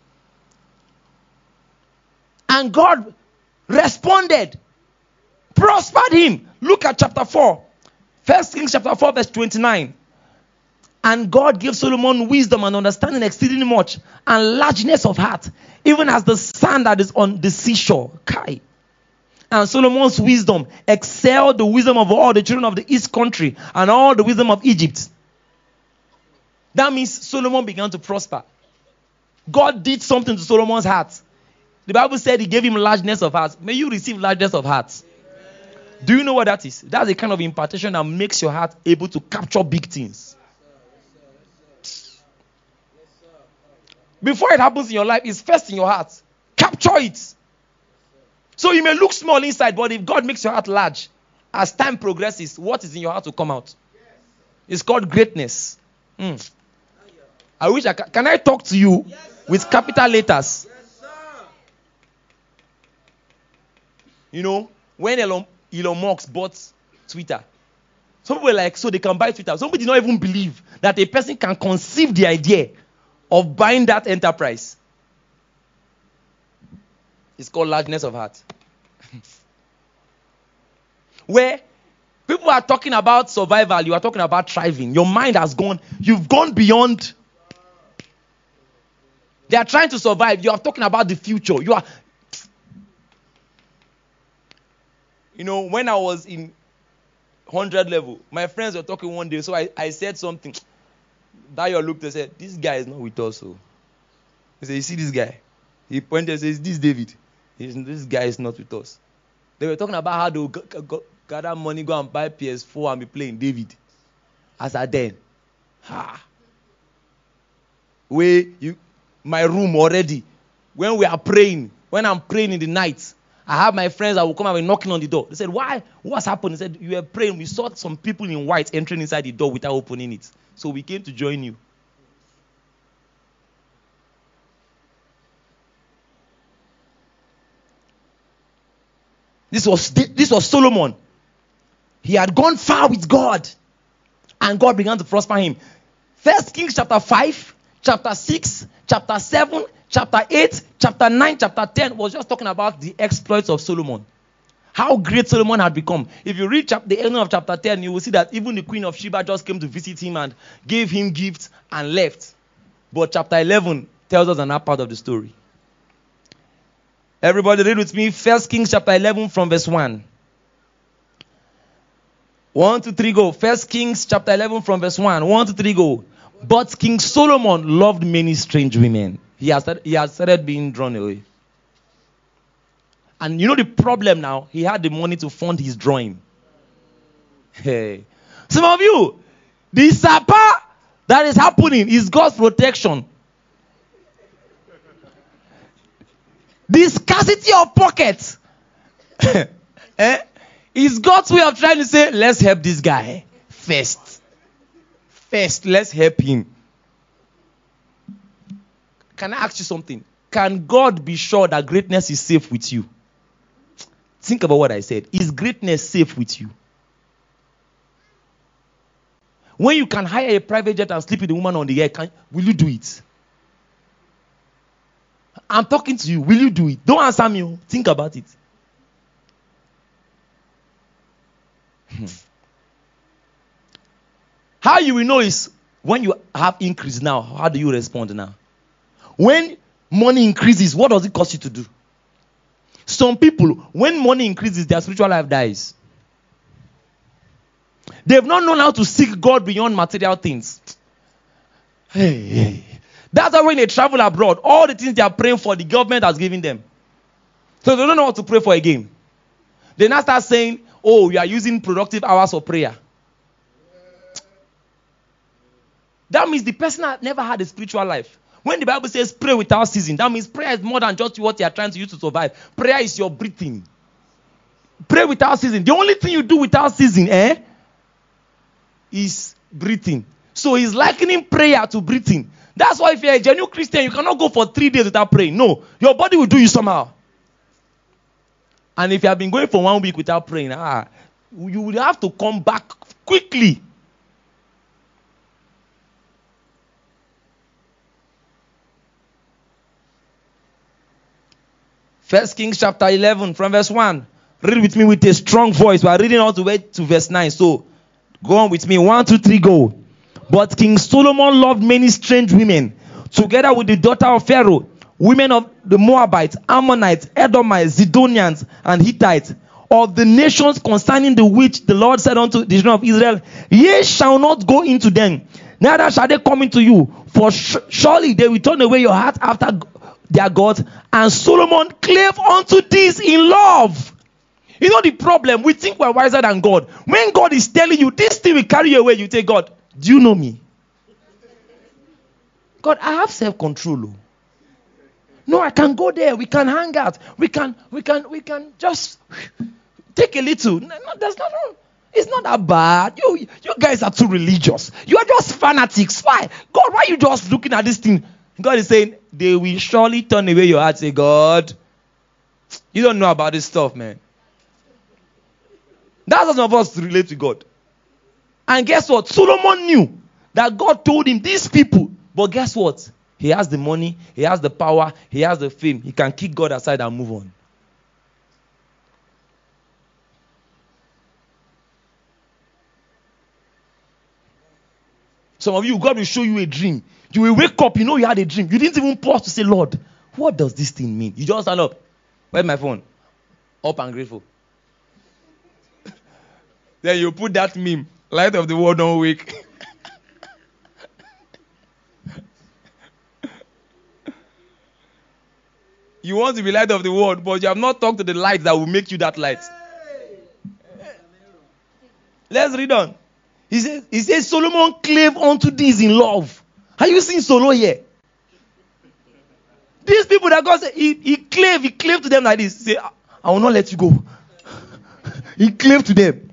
And God responded, prospered him. Look at chapter four. First Kings chapter four verse twenty-nine. And God gave Solomon wisdom and understanding exceedingly much, and largeness of heart, even as the sand that is on the seashore. Kai. And Solomon's wisdom excelled the wisdom of all the children of the east country and all the wisdom of Egypt. That means Solomon began to prosper. God did something to Solomon's heart. The Bible said he gave him largeness of heart. May you receive largeness of heart. Do you know what that is? That's a kind of impartation that makes your heart able to capture big things. Before it happens in your life, it's first in your heart. Capture it. So you may look small inside, but if God makes your heart large, as time progresses, what is in your heart will come out. It's called greatness. Mm. I wish I can. Can I talk to you with capital letters? You know, when Elon, Elon Musk bought Twitter, some people were like, so they can buy Twitter. Some people did not even believe that a person can conceive the idea of buying that enterprise. It's called largeness of heart. Where people are talking about survival, you are talking about thriving. Your mind has gone, you've gone beyond. They are trying to survive. You are talking about the future. You are, you know, when I was in one hundred level, my friends were talking one day, so I, I said something. Dayo looked and said, this guy is not with us. So he said, you see this guy? He pointed and says, this David. He said, this guy is not with us. They were talking about how they would g- g- gather money, go and buy P S four and be playing David. As I then, ha. Where you, my room already, when we are praying, when I'm praying in the night, I have my friends that will come and be knocking on the door. They said, why? What's happened? He said, you were praying. We saw some people in white entering inside the door without opening it. So we came to join you. This was, this was Solomon. He had gone far with God. And God began to prosper him. First Kings chapter five, chapter six, chapter seven, chapter eight, chapter nine, chapter ten was just talking about the exploits of Solomon. How great Solomon had become. If you read chap- the end of chapter ten, you will see that even the Queen of Sheba just came to visit him and gave him gifts and left. But chapter eleven tells us another part of the story. Everybody read with me. First Kings chapter eleven from verse one. One, two, three, go. First Kings chapter eleven from verse one. One, two, three, go. But King Solomon loved many strange women. He has started, he has started being drawn away. And you know the problem now? He had the money to fund his drawing. Hey. Some of you, the sapa that is happening is God's protection. The scarcity of pockets eh, is God's way of trying to say, let's help this guy first. First, let's help him. Can I ask you something? Can God be sure that greatness is safe with you? Think about what I said. Is greatness safe with you? When you can hire a private jet and sleep with a woman on the air, can, will you do it? I'm talking to you. Will you do it? Don't answer me. Think about it. Hmm. How you will know is when you have increase now. How do you respond now? When money increases, what does it cost you to do? Some people, when money increases, their spiritual life dies. They've not known how to seek God beyond material things. Hey, hey. That's why when they travel abroad, all the things they are praying for, the government has given them. So they don't know what to pray for again. They now start saying, oh, we are using productive hours of prayer. That means the person has never had a spiritual life. When the Bible says pray without ceasing, that means prayer is more than just what you are trying to use to survive. Prayer is your breathing. Pray without ceasing. The only thing you do without ceasing, eh, is breathing. So he's likening prayer to breathing. That's why if you're a genuine Christian, you cannot go for three days without praying. No, your body will do you somehow. And if you have been going for one week without praying, ah, you will have to come back quickly. First Kings chapter eleven from verse one. Read with me with a strong voice. We are reading all the way to verse nine. So go on with me. One, two, three, go. But King Solomon loved many strange women, together with the daughter of Pharaoh, women of the Moabites, Ammonites, Edomites, Zidonians, and Hittites, of the nations concerning the which the Lord said unto the children of Israel, ye shall not go into them, neither shall they come into you, for sh- surely they will turn away your heart after their gods. And Solomon clave unto this in love. You know the problem? We think we're wiser than God. When God is telling you, this thing will carry you away, you say, God, do you know me? God, I have self-control. No, I can go there. We can hang out. We can, we can, we can just take a little. No, no, that's not wrong. It's not that bad. You, you guys are too religious. You are just fanatics. Why? God, why are you just looking at this thing? God is saying, they will surely turn away your heart. Say, God, you don't know about this stuff, man. That's how some of us relate to God. And guess what? Solomon knew that God told him these people. But guess what? He has the money. He has the power. He has the fame. He can kick God aside and move on. Some of you, God will show you a dream. You will wake up, you know you had a dream. You didn't even pause to say, Lord, what does this thing mean? You just stand up. Where's my phone? Up and grateful. Then you put that meme. Light of the world don't wake. You want to be light of the world, but you have not talked to the light that will make you that light. Let's read on. He says, he says Solomon clave unto this in love. Are you seeing Solo here? These people that God said, he, he clave, he clave to them like this. He say, I will not let you go. He clave to them.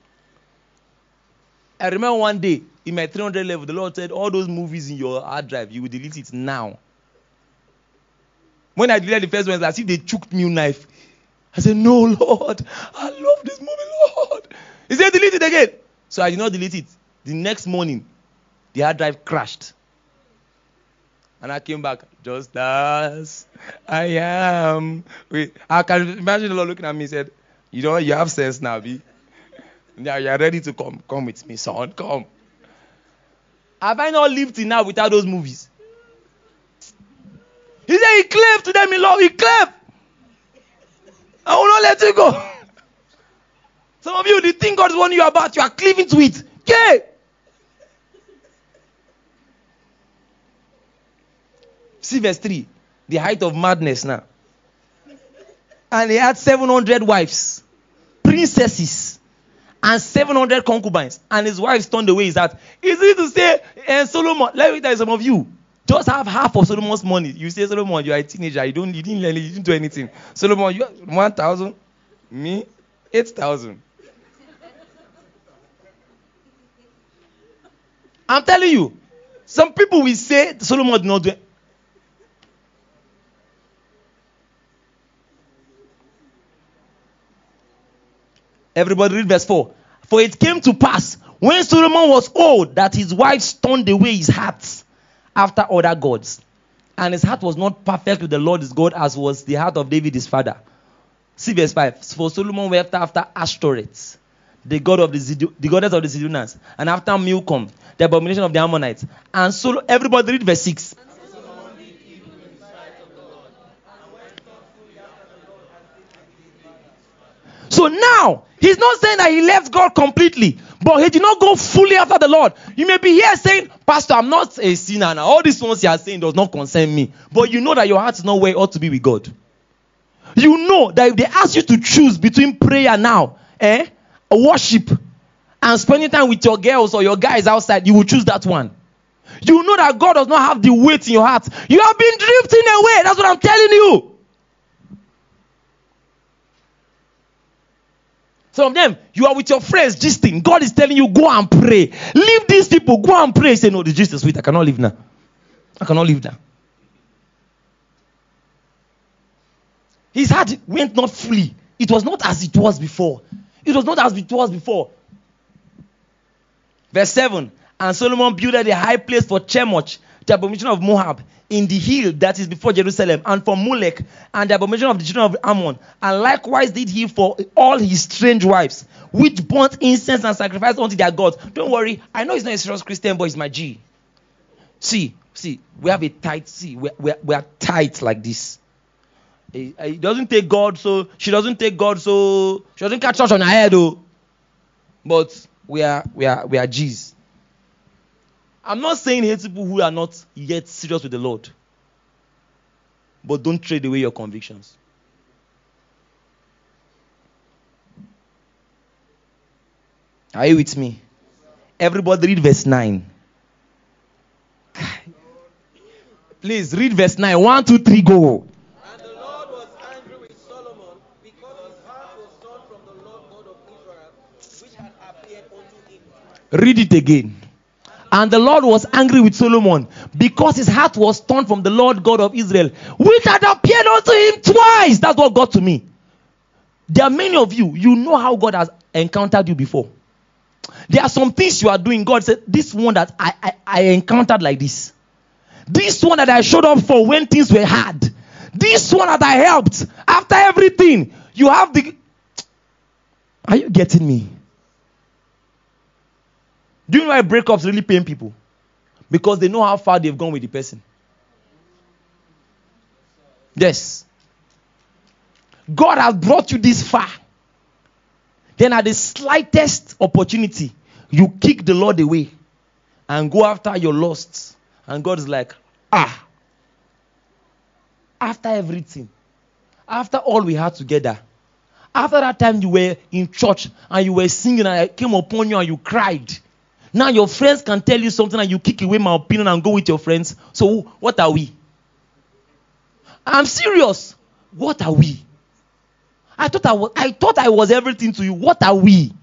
I remember one day, in my three hundred level, the Lord said, all those movies in your hard drive, you will delete it now. When I deleted the first one, it's as if they choked me a knife. I said, no, Lord, I love this movie, Lord. He said, delete it again. So I did not delete it. The next morning, the hard drive crashed. And I came back, just as I am. Wait, I can imagine the Lord looking at me and said, you know, you have sense now, B. Now you are ready to come. Come with me, son. Come. Have I not lived till now without those movies? He said he clave to them in love. He clave. I will not let you go. Some of you, the thing God is warning you about, you are cleaving to it. Okay. See verse three. The height of madness now. And he had seven hundred wives, princesses, and seven hundred concubines. And his wives turned away his heart. Easy to say, and Solomon, let me tell you, some of you just have half of Solomon's money. You say, Solomon, you are a teenager. You don't, you didn't learn, you didn't do anything. Solomon, you have one thousand. Me, eight thousand. I'm telling you, some people will say Solomon did not do it. Everybody read verse four. For it came to pass when Solomon was old that his wives turned away his heart after other gods. And his heart was not perfect with the Lord his God as was the heart of David his father. See verse five. For Solomon wept after Ashtoreth, the god of the, Zid- the goddess of the Sidonians, and after Milcom, the abomination of the Ammonites. And so everybody read verse six. So now, he's not saying that he left God completely, but he did not go fully after the Lord. You may be here saying, Pastor, I'm not a sinner now. All these ones you are saying does not concern me. But you know that your heart is not where it ought to be with God. You know that if they ask you to choose between prayer now, eh, worship, and spending time with your girls or your guys outside, you will choose that one. You know that God does not have the weight in your heart. You have been drifting away. That's what I'm telling you. Some of them, you are with your friends gisting. God is telling you, go and pray. Leave these people. Go and pray. Say, no, the gist is sweet. I cannot live now. I cannot live now. His heart went not fully. It was not as it was before. It was not as it was before. Verse seven. And Solomon built a high place for Chemosh, the abomination of Moab, in the hill that is before Jerusalem, and for Molech, and the abomination of the children of Ammon. And likewise did he for all his strange wives, which burnt incense and sacrificed unto their gods. Don't worry, I know he's not a serious Christian, but he's my G. See, see, we have a tight, see, we, we, we are tight like this. He, he doesn't take God, so, she doesn't take God, so, she doesn't catch church on her head, though. But we are, we are, we are G's. I'm not saying hate people who are not yet serious with the Lord. But don't trade away your convictions. Are you with me? Everybody read verse nine. Please read verse nine. One, two, three, go. And the Lord was angry with Solomon because his heart was turned from the Lord God of Israel, which had appeared unto him. Read it again. And the Lord was angry with Solomon because his heart was turned from the Lord God of Israel, which had appeared unto him twice. That's what got to me. There are many of you, you know how God has encountered you before. There are some things you are doing. God said, this one that I, I, I encountered like this. This one that I showed up for when things were hard. This one that I helped after everything. You have the... Are you getting me? Do you know why breakups really pain people? Because they know how far they've gone with the person. Yes. God has brought you this far. Then at the slightest opportunity, you kick the Lord away and go after your lusts. And God is like, ah. After everything, after all we had together, after that time you were in church and you were singing and I came upon you and you cried. Now your friends can tell you something and you kick away my opinion and go with your friends. So what are we? I'm serious. What are we? I thought I was, I thought I was everything to you. What are we?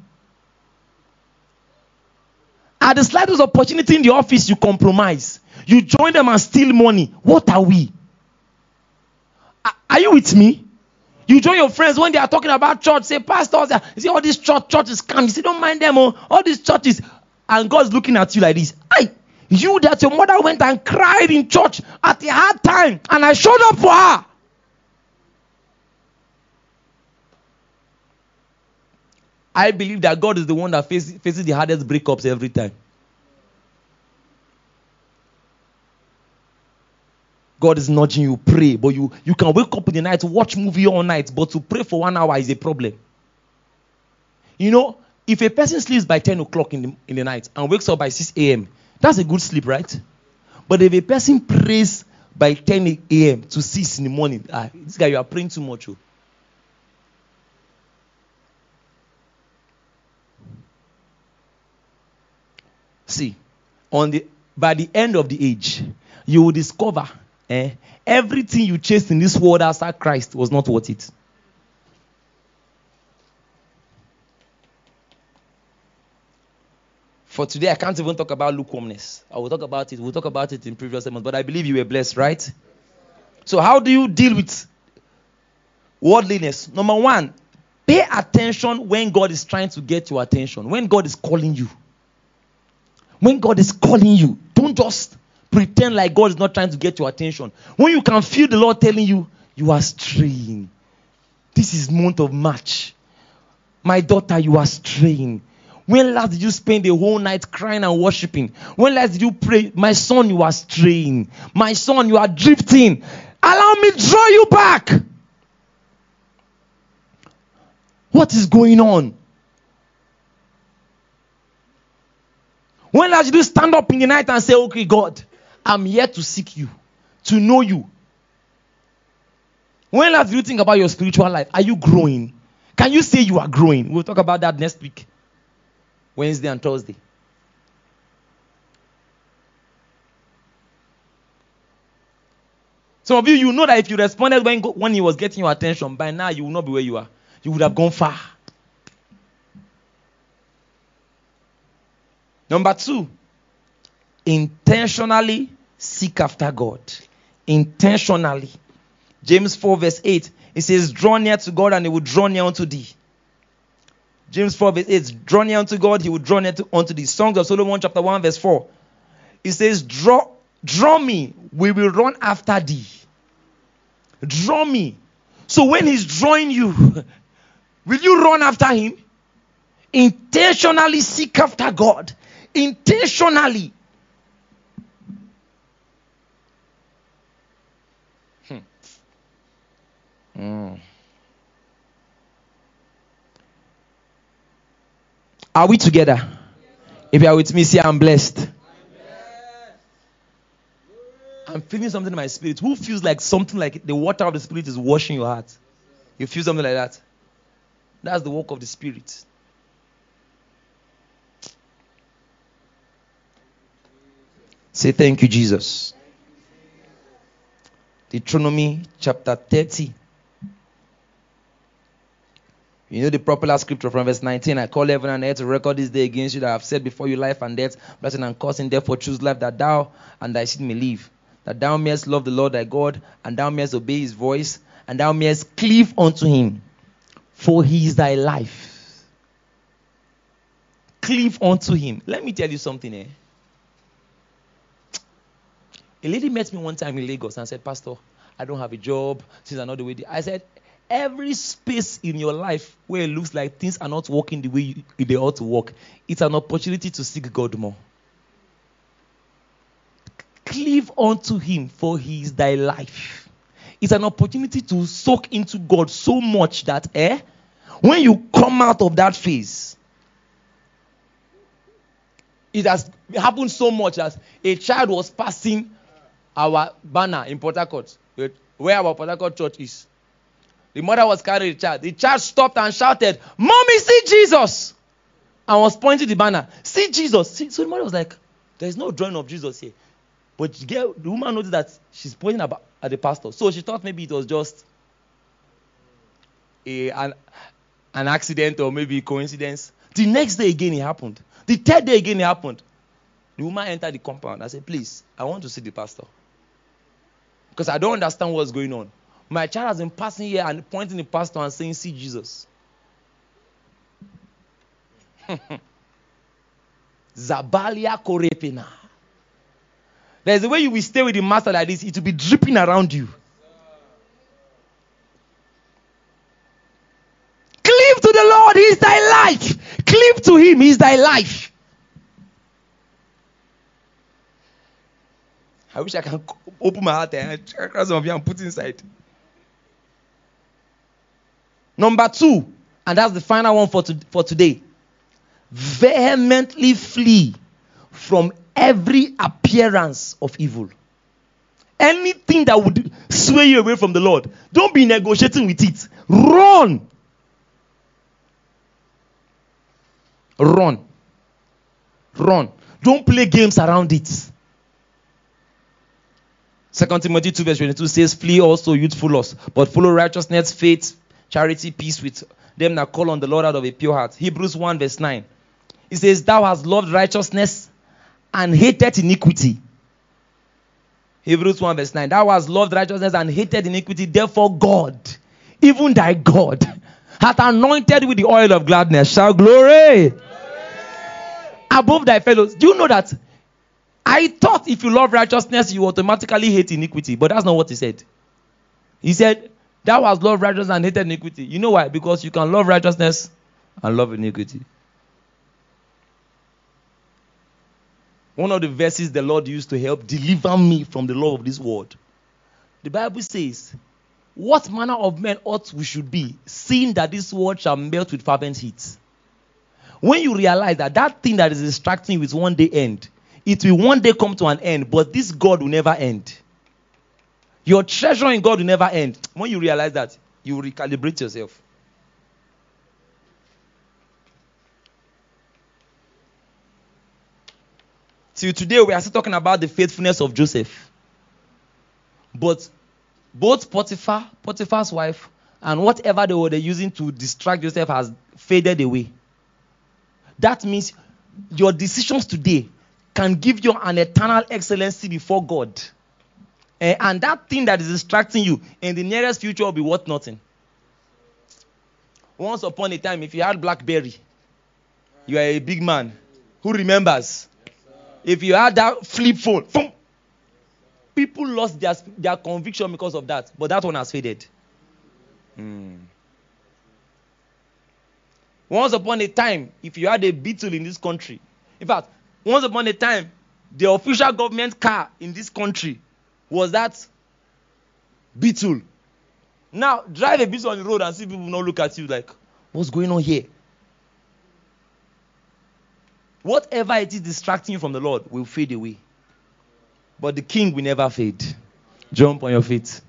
At the slightest opportunity in the office, you compromise. You join them and steal money. What are we? Are, are you with me? You join your friends when they are talking about church. Say, pastors, you see all these church, churches come. You say, don't mind them. Oh, all these churches. And God's looking at you like this. Hey, you that your mother went and cried in church at a hard time. And I showed up for her. I believe that God is the one that faces, faces the hardest breakups every time. God is nudging you, pray. But you, you can wake up in the night, watch movie all night. But to pray for one hour is a problem. You know, if a person sleeps by ten o'clock in the, in the night and wakes up by six a.m., that's a good sleep, right? But if a person prays by ten a.m. to six in the morning, ah, this guy, you are praying too much. Oh. See, on the by the end of the age, you will discover eh, everything you chased in this world outside Christ was not worth it. For today, I can't even talk about lukewarmness. I will talk about it. We'll talk about it in previous sermons. But I believe you were blessed, right? So how do you deal with worldliness? Number one, pay attention when God is trying to get your attention. When God is calling you. When God is calling you, don't just pretend like God is not trying to get your attention. When you can feel the Lord telling you, you are straying. This is month of March. My daughter, you are straying. When last did you spend the whole night crying and worshiping? When last did you pray? My son, you are straying. My son, you are drifting. Allow me to draw you back. What is going on? When last did you stand up in the night and say, okay, God, I'm here to seek you, to know you? When last did you think about your spiritual life? Are you growing? Can you say you are growing? We'll talk about that next week. Wednesday and Thursday. Some of you, you know that if you responded when, when he was getting your attention, by now you will not be where you are. You would have gone far. Number two, intentionally seek after God. Intentionally. James four verse eight, it says, draw near to God and he will draw near unto thee. James four verse eight, draw near unto God, he will draw near to, unto thee. Songs of Solomon chapter one verse four. It says, draw, draw me, we will run after thee. Draw me. So when he's drawing you, will you run after him? Intentionally seek after God. Intentionally. Hmm. Mm. Are we together? If you are with me, say I'm blessed. I'm feeling something in my spirit. Who feels like something like the water of the Spirit is washing your heart? You feel something like that? That's the work of the Spirit. Say thank you, Jesus. Deuteronomy chapter thirty. You know the popular scripture from verse nineteen. I call heaven and earth to record this day against you that I have said before you life and death, blessing and cursing. Therefore choose life that thou and thy seed may live. That thou mayest love the Lord thy God, and thou mayest obey his voice, and thou mayest cleave unto him. For he is thy life. Cleave unto him. Let me tell you something eh. A lady met me one time in Lagos and said, Pastor, I don't have a job. Things are not the way they... I said, every space in your life where it looks like things are not working the way you, they ought to work, it's an opportunity to seek God more. Cleave unto him, for he is thy life. It's an opportunity to soak into God so much that eh, when you come out of that phase, it has happened so much that a child was passing our banner in Port Harcourt, where our Port Harcourt church is. The mother was carrying the child. The child stopped and shouted, Mommy, see Jesus! And was pointing the banner. See Jesus. See? So the mother was like, there's no drawing of Jesus here. But the, girl, the woman noticed that she's pointing about, at the pastor. So she thought maybe it was just a, an, an accident or maybe a coincidence. The next day again it happened. The third day again it happened. The woman entered the compound. I said, please, I want to see the pastor. Because I don't understand what's going on. My child has been passing here and pointing the pastor and saying, see Jesus. Zabalia korepena. There's a way you will stay with the master like this. It will be dripping around you. Cleave to the Lord. He is thy life. Cleave to him. He is thy life. I wish I can open my heart and check some of you and put inside. Number two, and that's the final one for, to, for today. Vehemently flee from every appearance of evil. Anything that would sway you away from the Lord, don't be negotiating with it. Run. Run. Run. Don't play games around it. Second Timothy two verse twenty-two says, flee also youthful lust, but follow righteousness, faith, charity, peace with them that call on the Lord out of a pure heart. Hebrews one verse nine. It says, thou hast loved righteousness and hated iniquity. Hebrews one verse nine. Thou hast loved righteousness and hated iniquity. Therefore God, even thy God, hath anointed with the oil of gladness. Shout glory. Glory above thy fellows. Do you know that? I thought if you love righteousness, you automatically hate iniquity. But that's not what he said. He said, thou hast loved righteousness and hated iniquity. You know why? Because you can love righteousness and love iniquity. One of the verses the Lord used to help deliver me from the love of this world. The Bible says, what manner of men ought we should be, seeing that this world shall melt with fervent heat. When you realize that that thing that is distracting you is one day end, it will one day come to an end, but this God will never end. Your treasure in God will never end. When you realize that, you will recalibrate yourself. Till today, we are still talking about the faithfulness of Joseph. But both Potiphar, Potiphar's wife, and whatever they were using to distract Joseph has faded away. That means your decisions today can give you an eternal excellency before God. Uh, and that thing that is distracting you in the nearest future will be worth nothing. Once upon a time, if you had BlackBerry, you are a big man. Who remembers? If you had that flip phone, boom, people lost their, their conviction because of that. But that one has faded. Hmm. Once upon a time, if you had a Beetle in this country, in fact, once upon a time, the official government car in this country was that Beetle. Now, drive a Beetle on the road and see people not look at you like, what's going on here? Whatever it is distracting you from the Lord will fade away. But the King will never fade. Jump on your feet.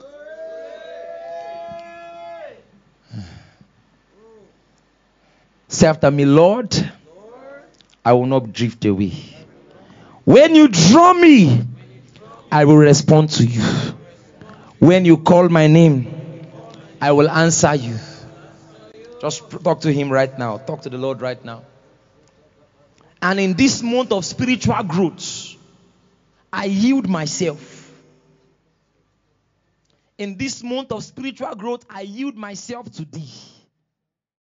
Say after me, Lord, I will not drift away. When you draw me, I will respond to you. When you call my name, I will answer you. Just talk to him right now. Talk to the Lord right now. And in this month of spiritual growth, I yield myself. In this month of spiritual growth, I yield myself to thee.